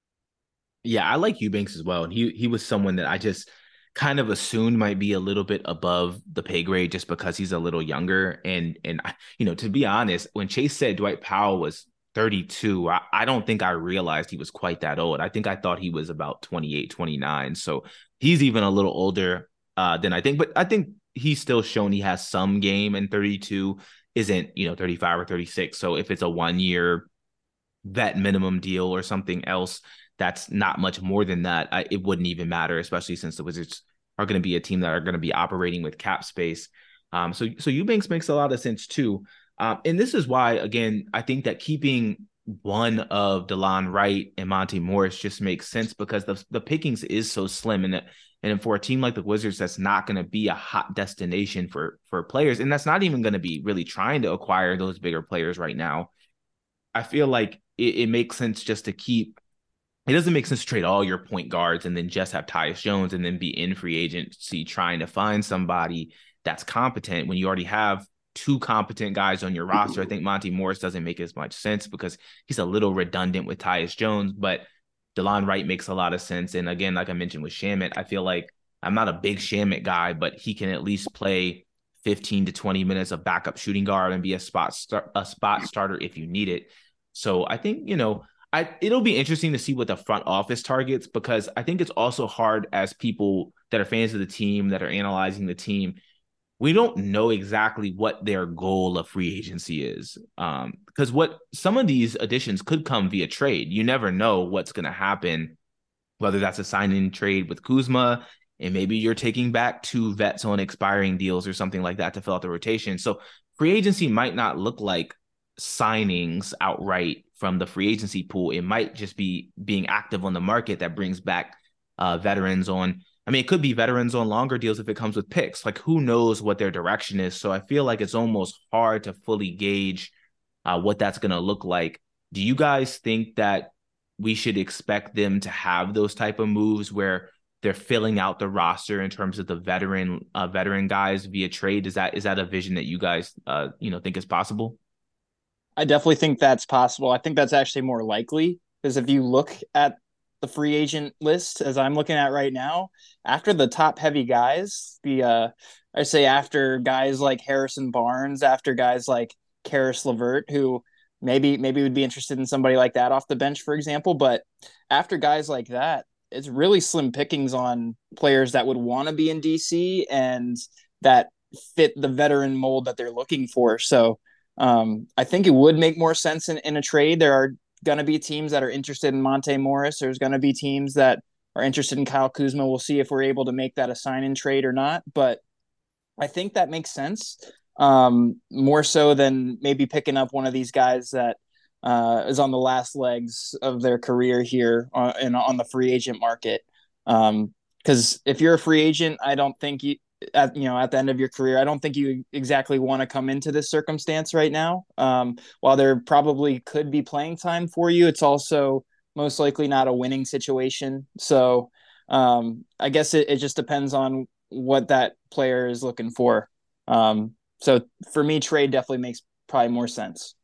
Yeah, I like Eubanks as well. And he he was someone that I just kind of assumed might be a little bit above the pay grade just because he's a little younger. And, and you know, to be honest, when Chase said Dwight Powell was thirty-two, I, I don't think I realized he was quite that old. I think I thought he was about twenty-eight, twenty-nine. So he's even a little older uh, than I think. But I think he's still shown he has some game, and thirty-two isn't, you know, thirty-five or thirty-six. So if it's a one year vet minimum deal or something else, that's not much more than that. I, it wouldn't even matter, especially since the Wizards are going to be a team that are going to be operating with cap space. Um, so, so Eubanks makes a lot of sense too. Um, and this is why, again, I think that keeping one of DeLon Wright and Monte Morris just makes sense because the, the pickings is so slim. And, and for a team like the Wizards, that's not going to be a hot destination for, for players. And that's not even going to be really trying to acquire those bigger players right now. I feel like it, it makes sense just to keep. It doesn't make sense to trade all your point guards and then just have Tyus Jones and then be in free agency trying to find somebody that's competent when you already have two competent guys on your roster. I think Monte Morris doesn't make as much sense because he's a little redundant with Tyus Jones, but DeLon Wright makes a lot of sense. And again, like I mentioned with Shamet, I feel like I'm not a big Shamet guy, but he can at least play fifteen to twenty minutes of backup shooting guard and be a spot start, a spot starter if you need it. So I think, you know, I, it'll be interesting to see what the front office targets, because I think it's also hard as people that are fans of the team, that are analyzing the team. We don't know exactly what their goal of free agency is, um, because what some of these additions could come via trade. You never know what's going to happen, whether that's a sign-in trade with Kuzma, and maybe you're taking back two vets on expiring deals or something like that to fill out the rotation. So free agency might not look like signings outright from the free agency pool. It might just be being active on the market that brings back uh, veterans on. I mean, it could be veterans on longer deals if it comes with picks. Like, who knows what their direction is? So I feel like it's almost hard to fully gauge uh, what that's going to look like. Do you guys think that we should expect them to have those type of moves where they're filling out the roster in terms of the veteran uh, veteran guys via trade? Is that is that a vision that you guys uh, you know think is possible? I definitely think that's possible. I think that's actually more likely because if you look at the free agent list as I'm looking at right now, after the top heavy guys, the uh, I say after guys like Harrison Barnes, after guys like Karis LeVert, who maybe maybe would be interested in somebody like that off the bench, for example. But after guys like that, it's really slim pickings on players that would want to be in D C and that fit the veteran mold that they're looking for. So um, I think it would make more sense in, in a trade. There are going to be teams that are interested in Monte Morris. There's going to be teams that are interested in Kyle Kuzma. We'll see if we're able to make that a sign-in trade or not. But I think that makes sense, um, more so than maybe picking up one of these guys that uh, is on the last legs of their career here on, in, on the free agent market. Because um, if you're a free agent, I don't think you, at you know at the end of your career, I don't think you exactly want to come into this circumstance right now. Um, while there probably could be playing time for you, it's also most likely not a winning situation. So um, I guess it, it just depends on what that player is looking for. Um, so for me, trade definitely makes probably more sense.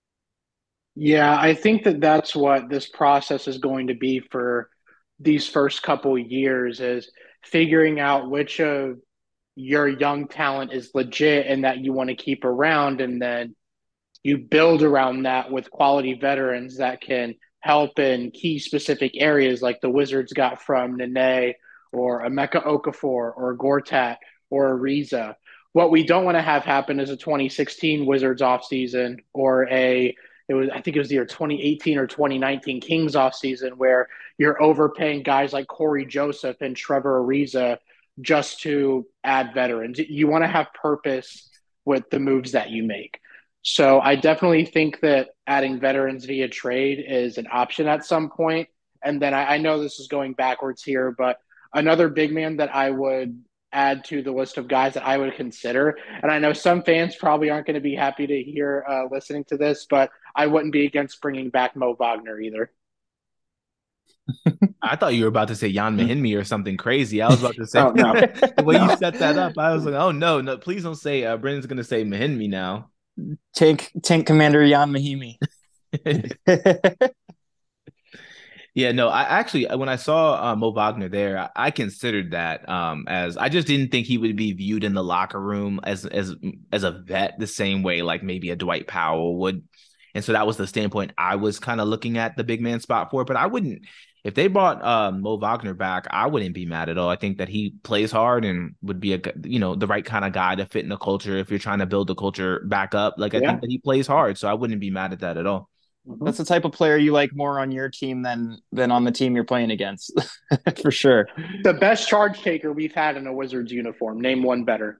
Yeah, I think that that's what this process is going to be for these first couple years is figuring out which of your young talent is legit and that you want to keep around, and then you build around that with quality veterans that can help in key specific areas like the Wizards got from Nene or Emeka Okafor or Gortat or Ariza. What we don't want to have happen is a twenty sixteen Wizards offseason or a it was I think it was the year twenty eighteen or twenty nineteen Kings offseason where you're overpaying guys like Corey Joseph and Trevor Ariza just to add veterans. You want to have purpose with the moves that you make. So I definitely think that adding veterans via trade is an option at some point. And then I, I know this is going backwards here, but another big man that I would add to the list of guys that I would consider, and I know some fans probably aren't going to be happy to hear uh, listening to this, but I wouldn't be against bringing back Mo Wagner either. I thought you were about to say Jan Mahinmi or something crazy. I was about to say, oh, no. the way no. you set that up, I was like, oh, no, no, please don't say, uh, Brendan's going to say Mahinmi now. Tank, tank Commander Jan Mahinmi. Yeah, no, I actually, when I saw uh, Mo Wagner there, I, I considered that um, as I just didn't think he would be viewed in the locker room as as as a vet the same way like maybe a Dwight Powell would. And so that was the standpoint I was kind of looking at the big man spot for. But I wouldn't, if they brought uh, Mo Wagner back, I wouldn't be mad at all. I think that he plays hard and would be a, you know, the right kind of guy to fit in the culture if you're trying to build the culture back up. Like I yeah. think that he plays hard, so I wouldn't be mad at that at all. That's the type of player you like more on your team than than on the team you're playing against, for sure. The best charge taker we've had in a Wizards uniform. Name one better.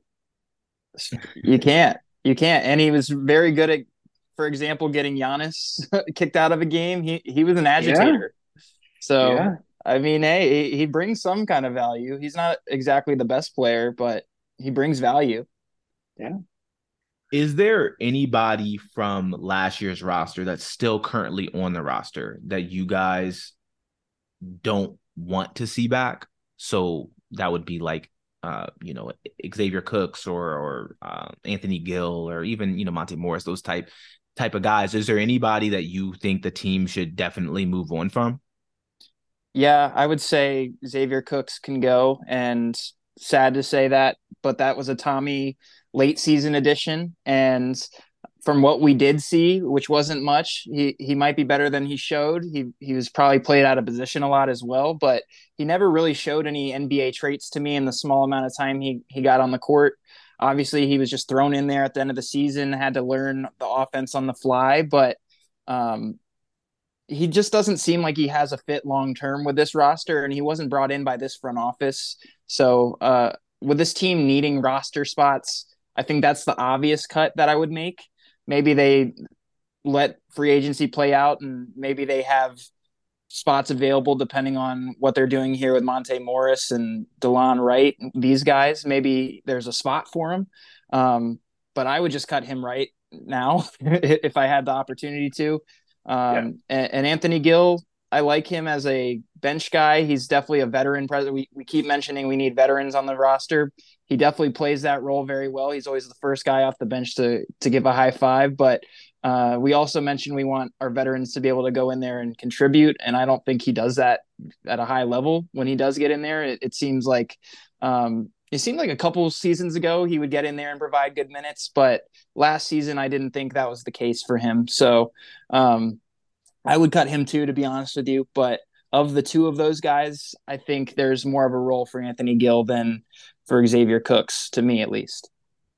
You can't. You can't. And he was very good at, for example, getting Giannis kicked out of a game. He he was an agitator. Yeah. So, yeah. I mean, hey, he brings some kind of value. He's not exactly the best player, but he brings value. Yeah. Is there anybody from last year's roster that's still currently on the roster that you guys don't want to see back? So that would be like, uh, you know, Xavier Cooks or or uh, Anthony Gill or even, you know, Monte Morris, those type type of guys. Is there anybody that you think the team should definitely move on from? Yeah, I would say Xavier Cooks can go, and sad to say that, but that was a Tommy late season edition. And from what we did see, which wasn't much, he, he might be better than he showed. He, he was probably played out of position a lot as well, but he never really showed any N B A traits to me in the small amount of time he, he got on the court. Obviously he was just thrown in there at the end of the season, had to learn the offense on the fly, but um, he just doesn't seem like he has a fit long-term with this roster, and he wasn't brought in by this front office. So uh, with this team needing roster spots, I think that's the obvious cut that I would make. Maybe they let free agency play out and maybe they have spots available depending on what they're doing here with Monte Morris and DeLon Wright. These guys, maybe there's a spot for him. Um, but I would just cut him right now if I had the opportunity to. Um, yeah. and, and Anthony Gill, I like him as a bench guy. He's definitely a veteran president. We, we keep mentioning we need veterans on the roster. He definitely plays that role very well. He's always the first guy off the bench to to give a high five. But Uh, we also mentioned we want our veterans to be able to go in there and contribute, and I don't think he does that at a high level when he does get in there. It, it seems like um, it seemed like a couple seasons ago he would get in there and provide good minutes, but last season I didn't think that was the case for him. So um, I would cut him too, to be honest with you. But of the two of those guys, I think there's more of a role for Anthony Gill than for Xavier Cooks, to me at least.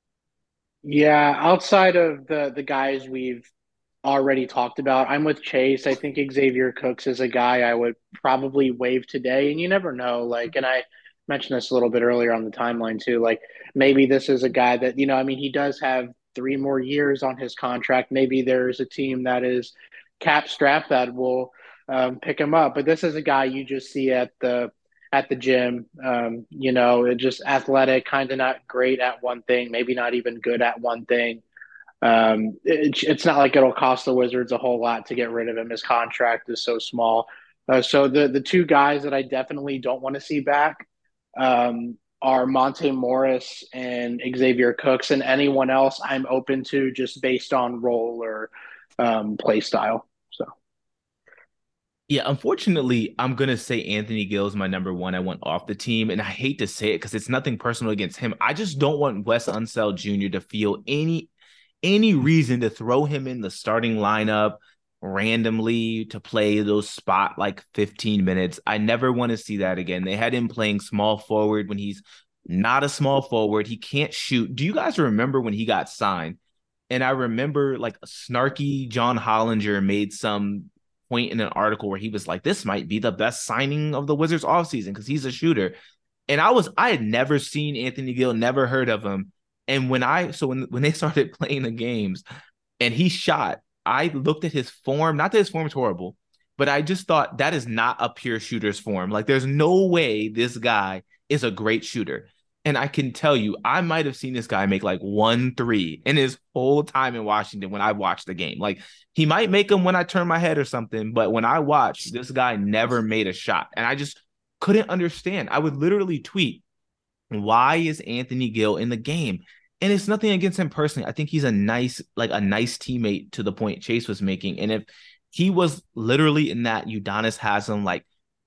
Yeah, outside of the the guys we've already talked about, I'm with Chase. I think Xavier Cooks is a guy I would probably waive today, and you never know. Like, and I mentioned this a little bit earlier on the timeline too. Like, maybe this is a guy that, you know, I mean, he does have three more years on his contract. Maybe there's a team that is cap strapped that will um, pick him up. But this is a guy you just see at the at the gym. Um, you know, it just athletic, kind of not great at one thing, maybe not even good at one thing. Um, it, it's not like it'll cost the Wizards a whole lot to get rid of him. His contract is so small. Uh, so the the two guys that I definitely don't want to see back um, are Monte Morris and Xavier Cooks, and anyone else I'm open to just based on role or um, play style. So Yeah, unfortunately, I'm gonna say Anthony Gill is my number one. I want off the team, and I hate to say it because it's nothing personal against him. I just don't want Wes Unseld Junior to feel any any reason to throw him in the starting lineup randomly to play those spot like fifteen minutes. I never want to see that again. They had him playing small forward when he's not a small forward. He can't shoot. Do you guys remember when he got signed? And I remember like a snarky John Hollinger made some point in an article where he was like, this might be the best signing of the Wizards offseason because he's a shooter. And I was, I had never seen Anthony Gill, never heard of him. And when I, so when, when they started playing the games and he shot, I looked at his form, not that his form is horrible, but I just thought that is not a pure shooter's form. Like there's no way this guy is a great shooter. And I can tell you, I might have seen this guy make like one three in his whole time in Washington when I watched the game. Like he might make them when I turn my head or something, but when I watched, this guy never made a shot. And I just couldn't understand. I would literally tweet, why is Anthony Gill in the game? And it's nothing against him personally. I think he's a nice, like a nice teammate to the point Chase was making. And if he was literally in that Udonis Haslem, like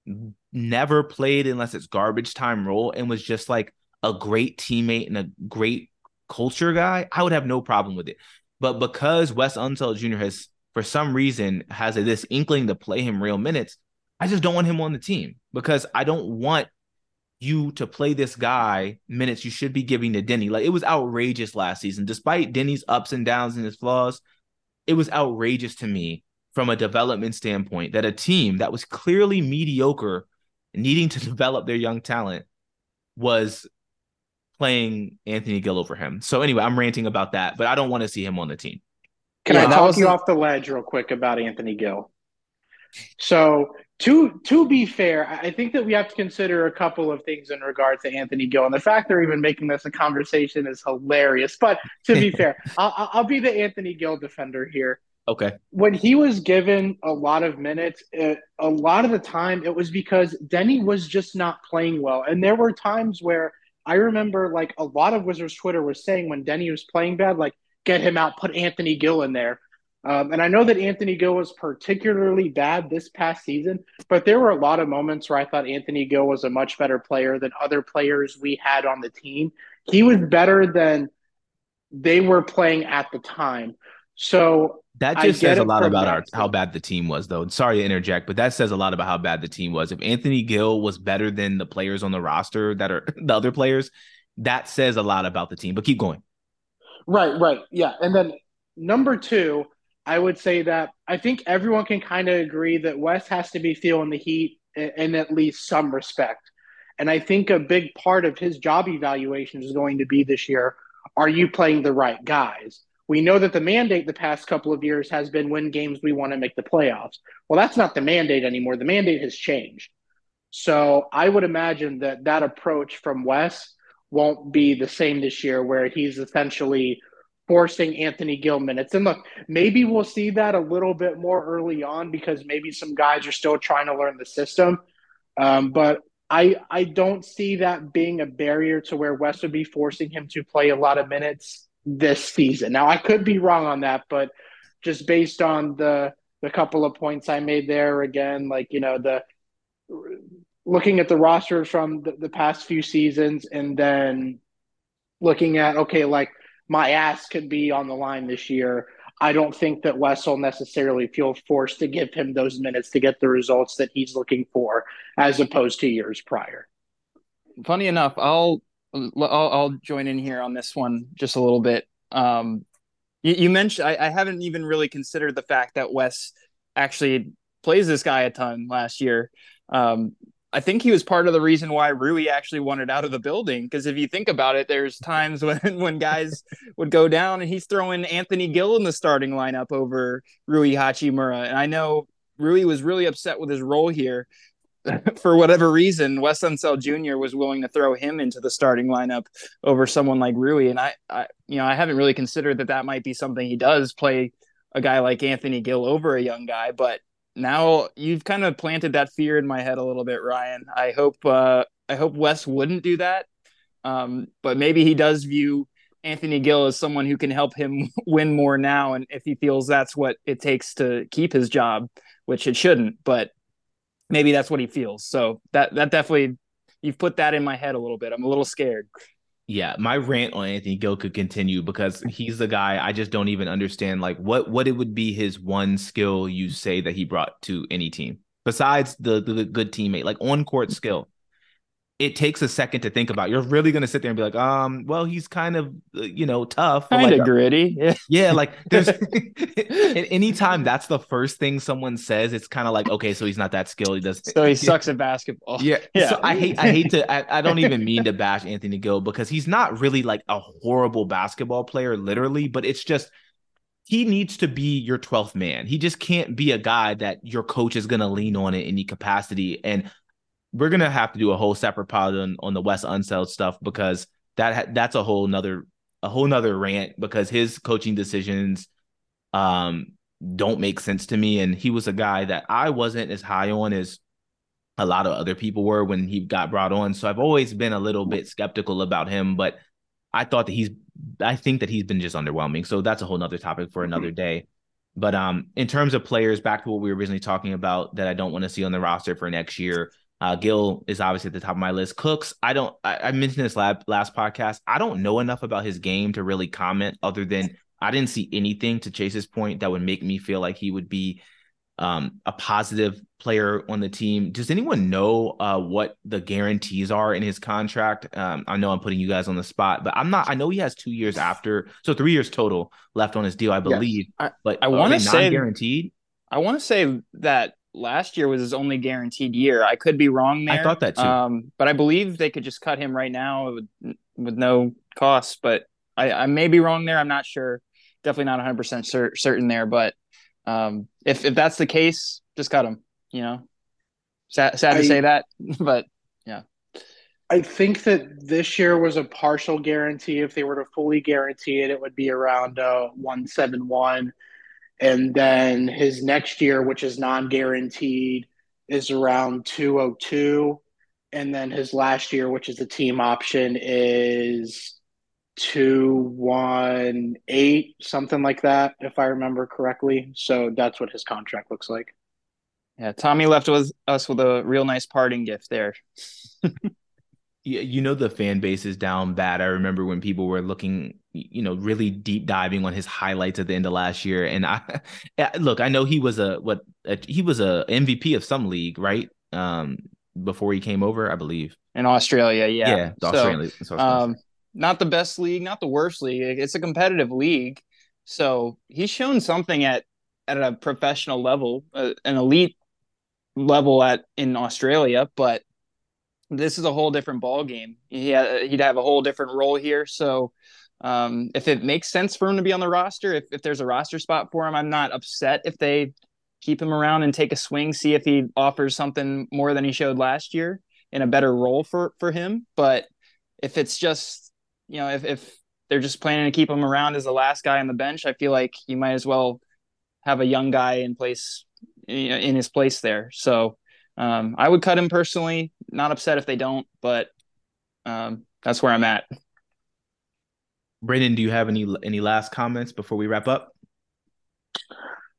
never played unless it's garbage time role and was just like a great teammate and a great culture guy, I would have no problem with it. But because Wes Unseld Junior has, for some reason, has a, this inkling to play him real minutes, I just don't want him on the team because I don't want you to play this guy minutes you should be giving to Denny. Like it was outrageous last season. Despite Denny's ups and downs and his flaws, it was outrageous to me from a development standpoint that a team that was clearly mediocre, needing to develop their young talent, was playing Anthony Gill over him. So anyway, I'm ranting about that, but I don't want to see him on the team. can Yeah, I that talk was you a- off the ledge real quick about Anthony Gill? So to to be fair, I think that we have to consider a couple of things in regard to Anthony Gill, and the fact they're even making this a conversation is hilarious. But to be fair, I'll, I'll be the Anthony Gill defender here. Okay. When he was given a lot of minutes, it, a lot of the time it was because Denny was just not playing well, and there were times where I remember like a lot of Wizards Twitter was saying when Denny was playing bad, like get him out, put Anthony Gill in there. Um, and I know that Anthony Gill was particularly bad this past season, but there were a lot of moments where I thought Anthony Gill was a much better player than other players we had on the team. He was better than they were playing at the time. So That I just get says a it lot from about our that how standpoint. bad the team was, though. Sorry to interject, but that says a lot about how bad the team was. If Anthony Gill was better than the players on the roster that are the other players, that says a lot about the team. But keep going. Right, right. Yeah. And then number two, I would say that I think everyone can kind of agree that Wes has to be feeling the heat in, in at least some respect. And I think a big part of his job evaluation is going to be this year, are you playing the right guys? We know that the mandate the past couple of years has been win games we want to make the playoffs. Well, that's not the mandate anymore. The mandate has changed. So I would imagine that that approach from Wes won't be the same this year, where he's essentially forcing Anthony Gill minutes. And look, maybe we'll see that a little bit more early on because maybe some guys are still trying to learn the system. Um, but I I don't see that being a barrier to where Wes would be forcing him to play a lot of minutes this season. Now I could be wrong on that, but just based on the the couple of points I made there. Again, like you know the looking at the roster from the, the past few seasons, and then looking at okay, like my ass could be on the line this year. I don't think that Wes will necessarily feel forced to give him those minutes to get the results that he's looking for, as opposed to years prior. Funny enough, I'll I'll, I'll join in here on this one just a little bit. Um, you, you mentioned I, I haven't even really considered the fact that Wes actually plays this guy a ton last year. Um, I think he was part of the reason why Rui actually wanted out of the building. Because if you think about it, there's times when, when guys would go down and he's throwing Anthony Gill in the starting lineup over Rui Hachimura. And I know Rui was really upset with his role here. For whatever reason, Wes Unseld Junior was willing to throw him into the starting lineup over someone like Rui. And I, I, you know, I haven't really considered that that might be something he does, play a guy like Anthony Gill over a young guy. But now you've kind of planted that fear in my head a little bit, Ryan. I hope uh, I hope Wes wouldn't do that, um, but maybe he does view Anthony Gill as someone who can help him win more now, and if he feels that's what it takes to keep his job, which it shouldn't, but maybe that's what he feels. So that that definitely, you've put that in my head a little bit. I'm a little scared. Yeah, my rant on Anthony Gill could continue because he's the guy I just don't even understand like what what it would be his one skill you say that he brought to any team besides the the good teammate, like on court skill. It takes a second to think about. You're really going to sit there and be like, um, well, he's kind of, uh, you know, tough. Kind of like, gritty. Yeah. Yeah. Like there's anytime that's the first thing someone says, it's kind of like, okay, so he's not that skilled. He does. So he sucks at basketball. Yeah. Yeah. So I hate, I hate to, I, I don't even mean to bash Anthony Gill because he's not really like a horrible basketball player, literally, but it's just, he needs to be your twelfth man. He just can't be a guy that your coach is going to lean on in any capacity. And we're going to have to do a whole separate pod on, on the Wes Unseld stuff because that that's a whole nother a whole nother rant because his coaching decisions um, don't make sense to me. And he was a guy that I wasn't as high on as a lot of other people were when he got brought on. So I've always been a little bit skeptical about him, but I thought that he's I think that he's been just underwhelming. So that's a whole nother topic for another day. But um, in terms of players, back to what we were originally talking about that I don't want to see on the roster for next year, Uh, Gill is obviously at the top of my list. Cooks, I don't. I, I mentioned this lab, last podcast. I don't know enough about his game to really comment. Other than I didn't see anything to Chase's point that would make me feel like he would be um, a positive player on the team. Does anyone know uh, what the guarantees are in his contract? Um, I know I'm putting you guys on the spot, but I'm not. I know he has two years after, so three years total left on his deal, I believe. Yes. I, but I want to say guaranteed. I want to say that last year was his only guaranteed year. I could be wrong there. I thought that too. Um, but I believe they could just cut him right now with, with no cost. But I, I may be wrong there. I'm not sure. Definitely not one hundred percent cer- certain there. But um, if if that's the case, just cut him. You know, sad, sad to I, say that, but yeah. I think that this year was a partial guarantee. If they were to fully guarantee it, it would be around uh, one seventy-one. And then his next year, which is non-guaranteed, is around two oh two. And then his last year, which is the team option, is two eighteen, something like that, if I remember correctly. So that's what his contract looks like. Yeah, Tommy left with us with a real nice parting gift there. Yeah, you know, the fan base is down bad. I remember when people were looking, you know, really deep diving on his highlights at the end of last year. And I look, I know he was a what a, he was a M V P of some league, right? Um, before he came over, I believe. In Australia, yeah. Yeah, the Australia. So, um, not the best league, not the worst league. It's a competitive league. So he's shown something at at a professional level, uh, an elite level at in Australia, but this is a whole different ball game. He had, he'd have a whole different role here. So um, if it makes sense for him to be on the roster, if, if there's a roster spot for him, I'm not upset if they keep him around and take a swing, see if he offers something more than he showed last year in a better role for, for him. But if it's just, you know, if, if they're just planning to keep him around as the last guy on the bench, I feel like you might as well have a young guy in place, you know, in his place there. So Um, I would cut him personally. Not upset if they don't, but um, that's where I'm at. Brendan, do you have any any last comments before we wrap up?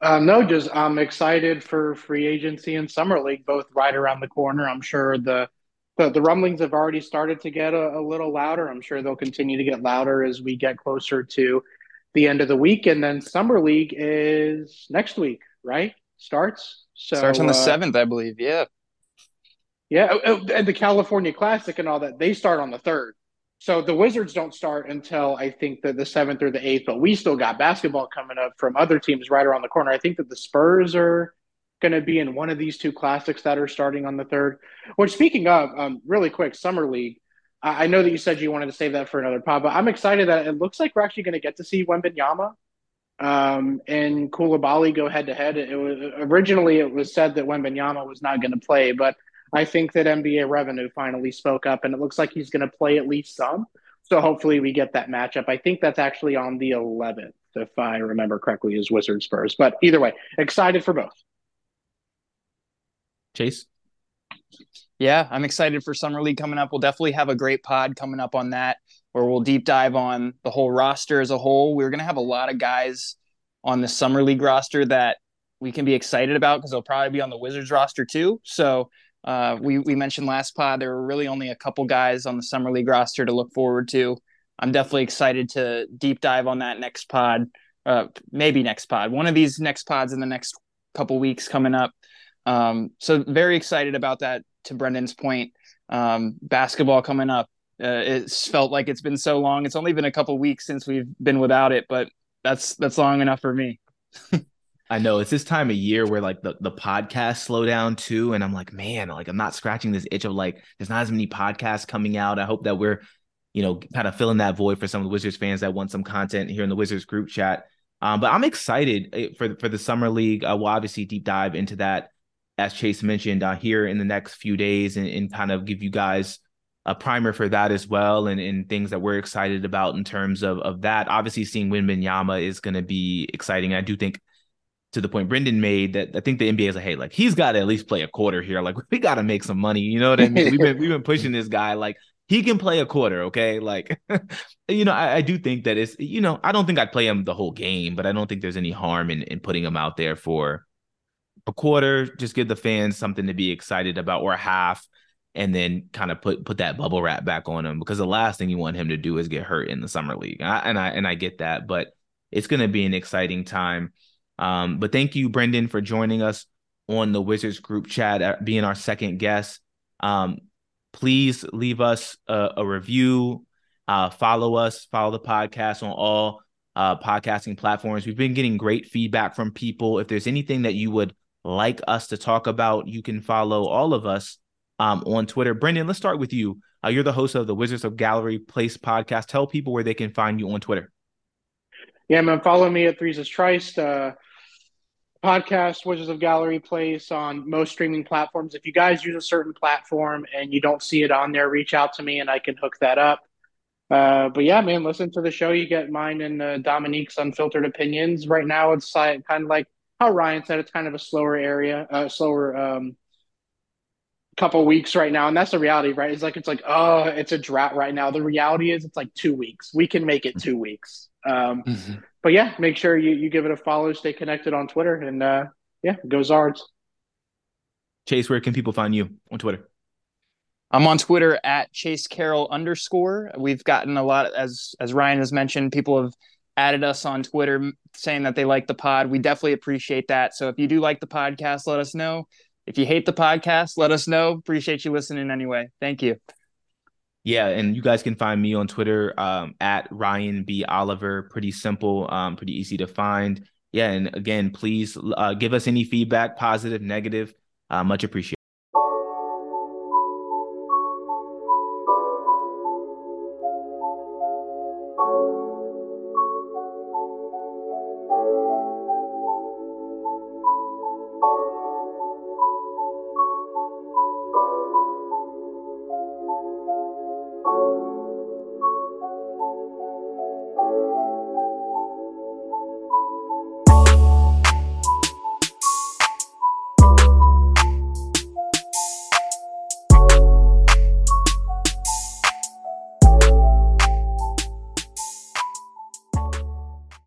Um, no, just I'm excited for free agency and summer league, both right around the corner. I'm sure the the, the rumblings have already started to get a, a little louder. I'm sure they'll continue to get louder as we get closer to the end of the week, and then summer league is next week, right? Starts. Starts on So the uh, seventh, I believe. Yeah. yeah, oh, oh, and the California Classic and all that, they start on the third. So the Wizards don't start until I think the, the seventh or the eighth, but we still got basketball coming up from other teams right around the corner. I think that the Spurs are going to be in one of these two classics that are starting on the third. Which, speaking of, um, really quick, Summer League, I, I know that you said you wanted to save that for another pod, but I'm excited that it looks like we're actually going to get to see Wembenyama um, and Koulibaly go head to head. It was originally it was said that Wembenyama was not going to play, but I think that N B A Revenue finally spoke up, and it looks like he's going to play at least some. So hopefully we get that matchup. I think that's actually on the eleventh, if I remember correctly, is Wizard Spurs. But either way, excited for both. Chase? Yeah, I'm excited for Summer League coming up. We'll definitely have a great pod coming up on that, where we'll deep dive on the whole roster as a whole. We're going to have a lot of guys on the Summer League roster that we can be excited about because they'll probably be on the Wizards roster too. So uh, we, we mentioned last pod, there were really only a couple guys on the Summer League roster to look forward to. I'm definitely excited to deep dive on that next pod, uh, maybe next pod, one of these next pods in the next couple weeks coming up. Um, so very excited about that. To Brendan's point, um, basketball coming up. Uh, it's felt like it's been so long. It's only been a couple weeks since we've been without it, but that's that's long enough for me. I know it's this time of year where like the, the podcasts slow down too. And I'm like, man, like I'm not scratching this itch of like, there's not as many podcasts coming out. I hope that we're, you know, kind of filling that void for some of the Wizards fans that want some content here in the Wizards group chat. Um, but I'm excited for, for the summer league. Uh, we'll obviously deep dive into that, as Chase mentioned, uh, here in the next few days and, and kind of give you guys a primer for that as well, and, and things that we're excited about in terms of, of that. Obviously, seeing Wembanyama is going to be exciting. I do think, to the point Brendan made, that I think the N B A is like, hey, like he's got to at least play a quarter here. Like we got to make some money. You know what I mean? We've been we've been pushing this guy. Like he can play a quarter, okay? Like, you know, I, I do think that it's, you know, I don't think I'd play him the whole game, but I don't think there's any harm in, in putting him out there for a quarter. Just give the fans something to be excited about, or a half, and then kind of put put that bubble wrap back on him, because the last thing you want him to do is get hurt in the summer league. I, and I and I get that, but it's going to be an exciting time. Um, but thank you, Brendan, for joining us on the Wizards group chat, uh, being our second guest. Um, please leave us a, a review, uh, follow us, follow the podcast on all uh, podcasting platforms. We've been getting great feedback from people. If there's anything that you would like us to talk about, you can follow all of us um, on Twitter. Brendan, let's start with you. Uh, you're the host of the Wizards of Gallery Place podcast. Tell people where they can find you on Twitter. Yeah, man, follow me at Threes is Triced. Uh, podcast Wizards of Gallery Place on most streaming platforms. If you guys use a certain platform and you don't see it on there, reach out to me and I can hook that up. Uh, but yeah, man, listen to the show. You get mine and uh, Dominique's unfiltered opinions. Right now, it's like, kind of like how Ryan said, it's kind of a slower area, uh, slower um, couple weeks right now, and that's the reality, right? It's like it's like oh, it's a drought right now. The reality is, it's like two weeks. We can make it two weeks. Um, mm-hmm. But yeah, make sure you you give it a follow, stay connected on Twitter, and uh, yeah, go Zards. Chase, where can people find you on Twitter? I'm on Twitter at Chase Carroll underscore. We've gotten a lot, as as Ryan has mentioned, people have added us on Twitter saying that they like the pod. We definitely appreciate that. So if you do like the podcast, let us know. If you hate the podcast, let us know. Appreciate you listening anyway. Thank you. Yeah, and you guys can find me on Twitter um, at Ryan B. Oliver. Pretty simple, um, pretty easy to find. Yeah, and again, please uh, give us any feedback, positive, negative. Uh, much appreciated.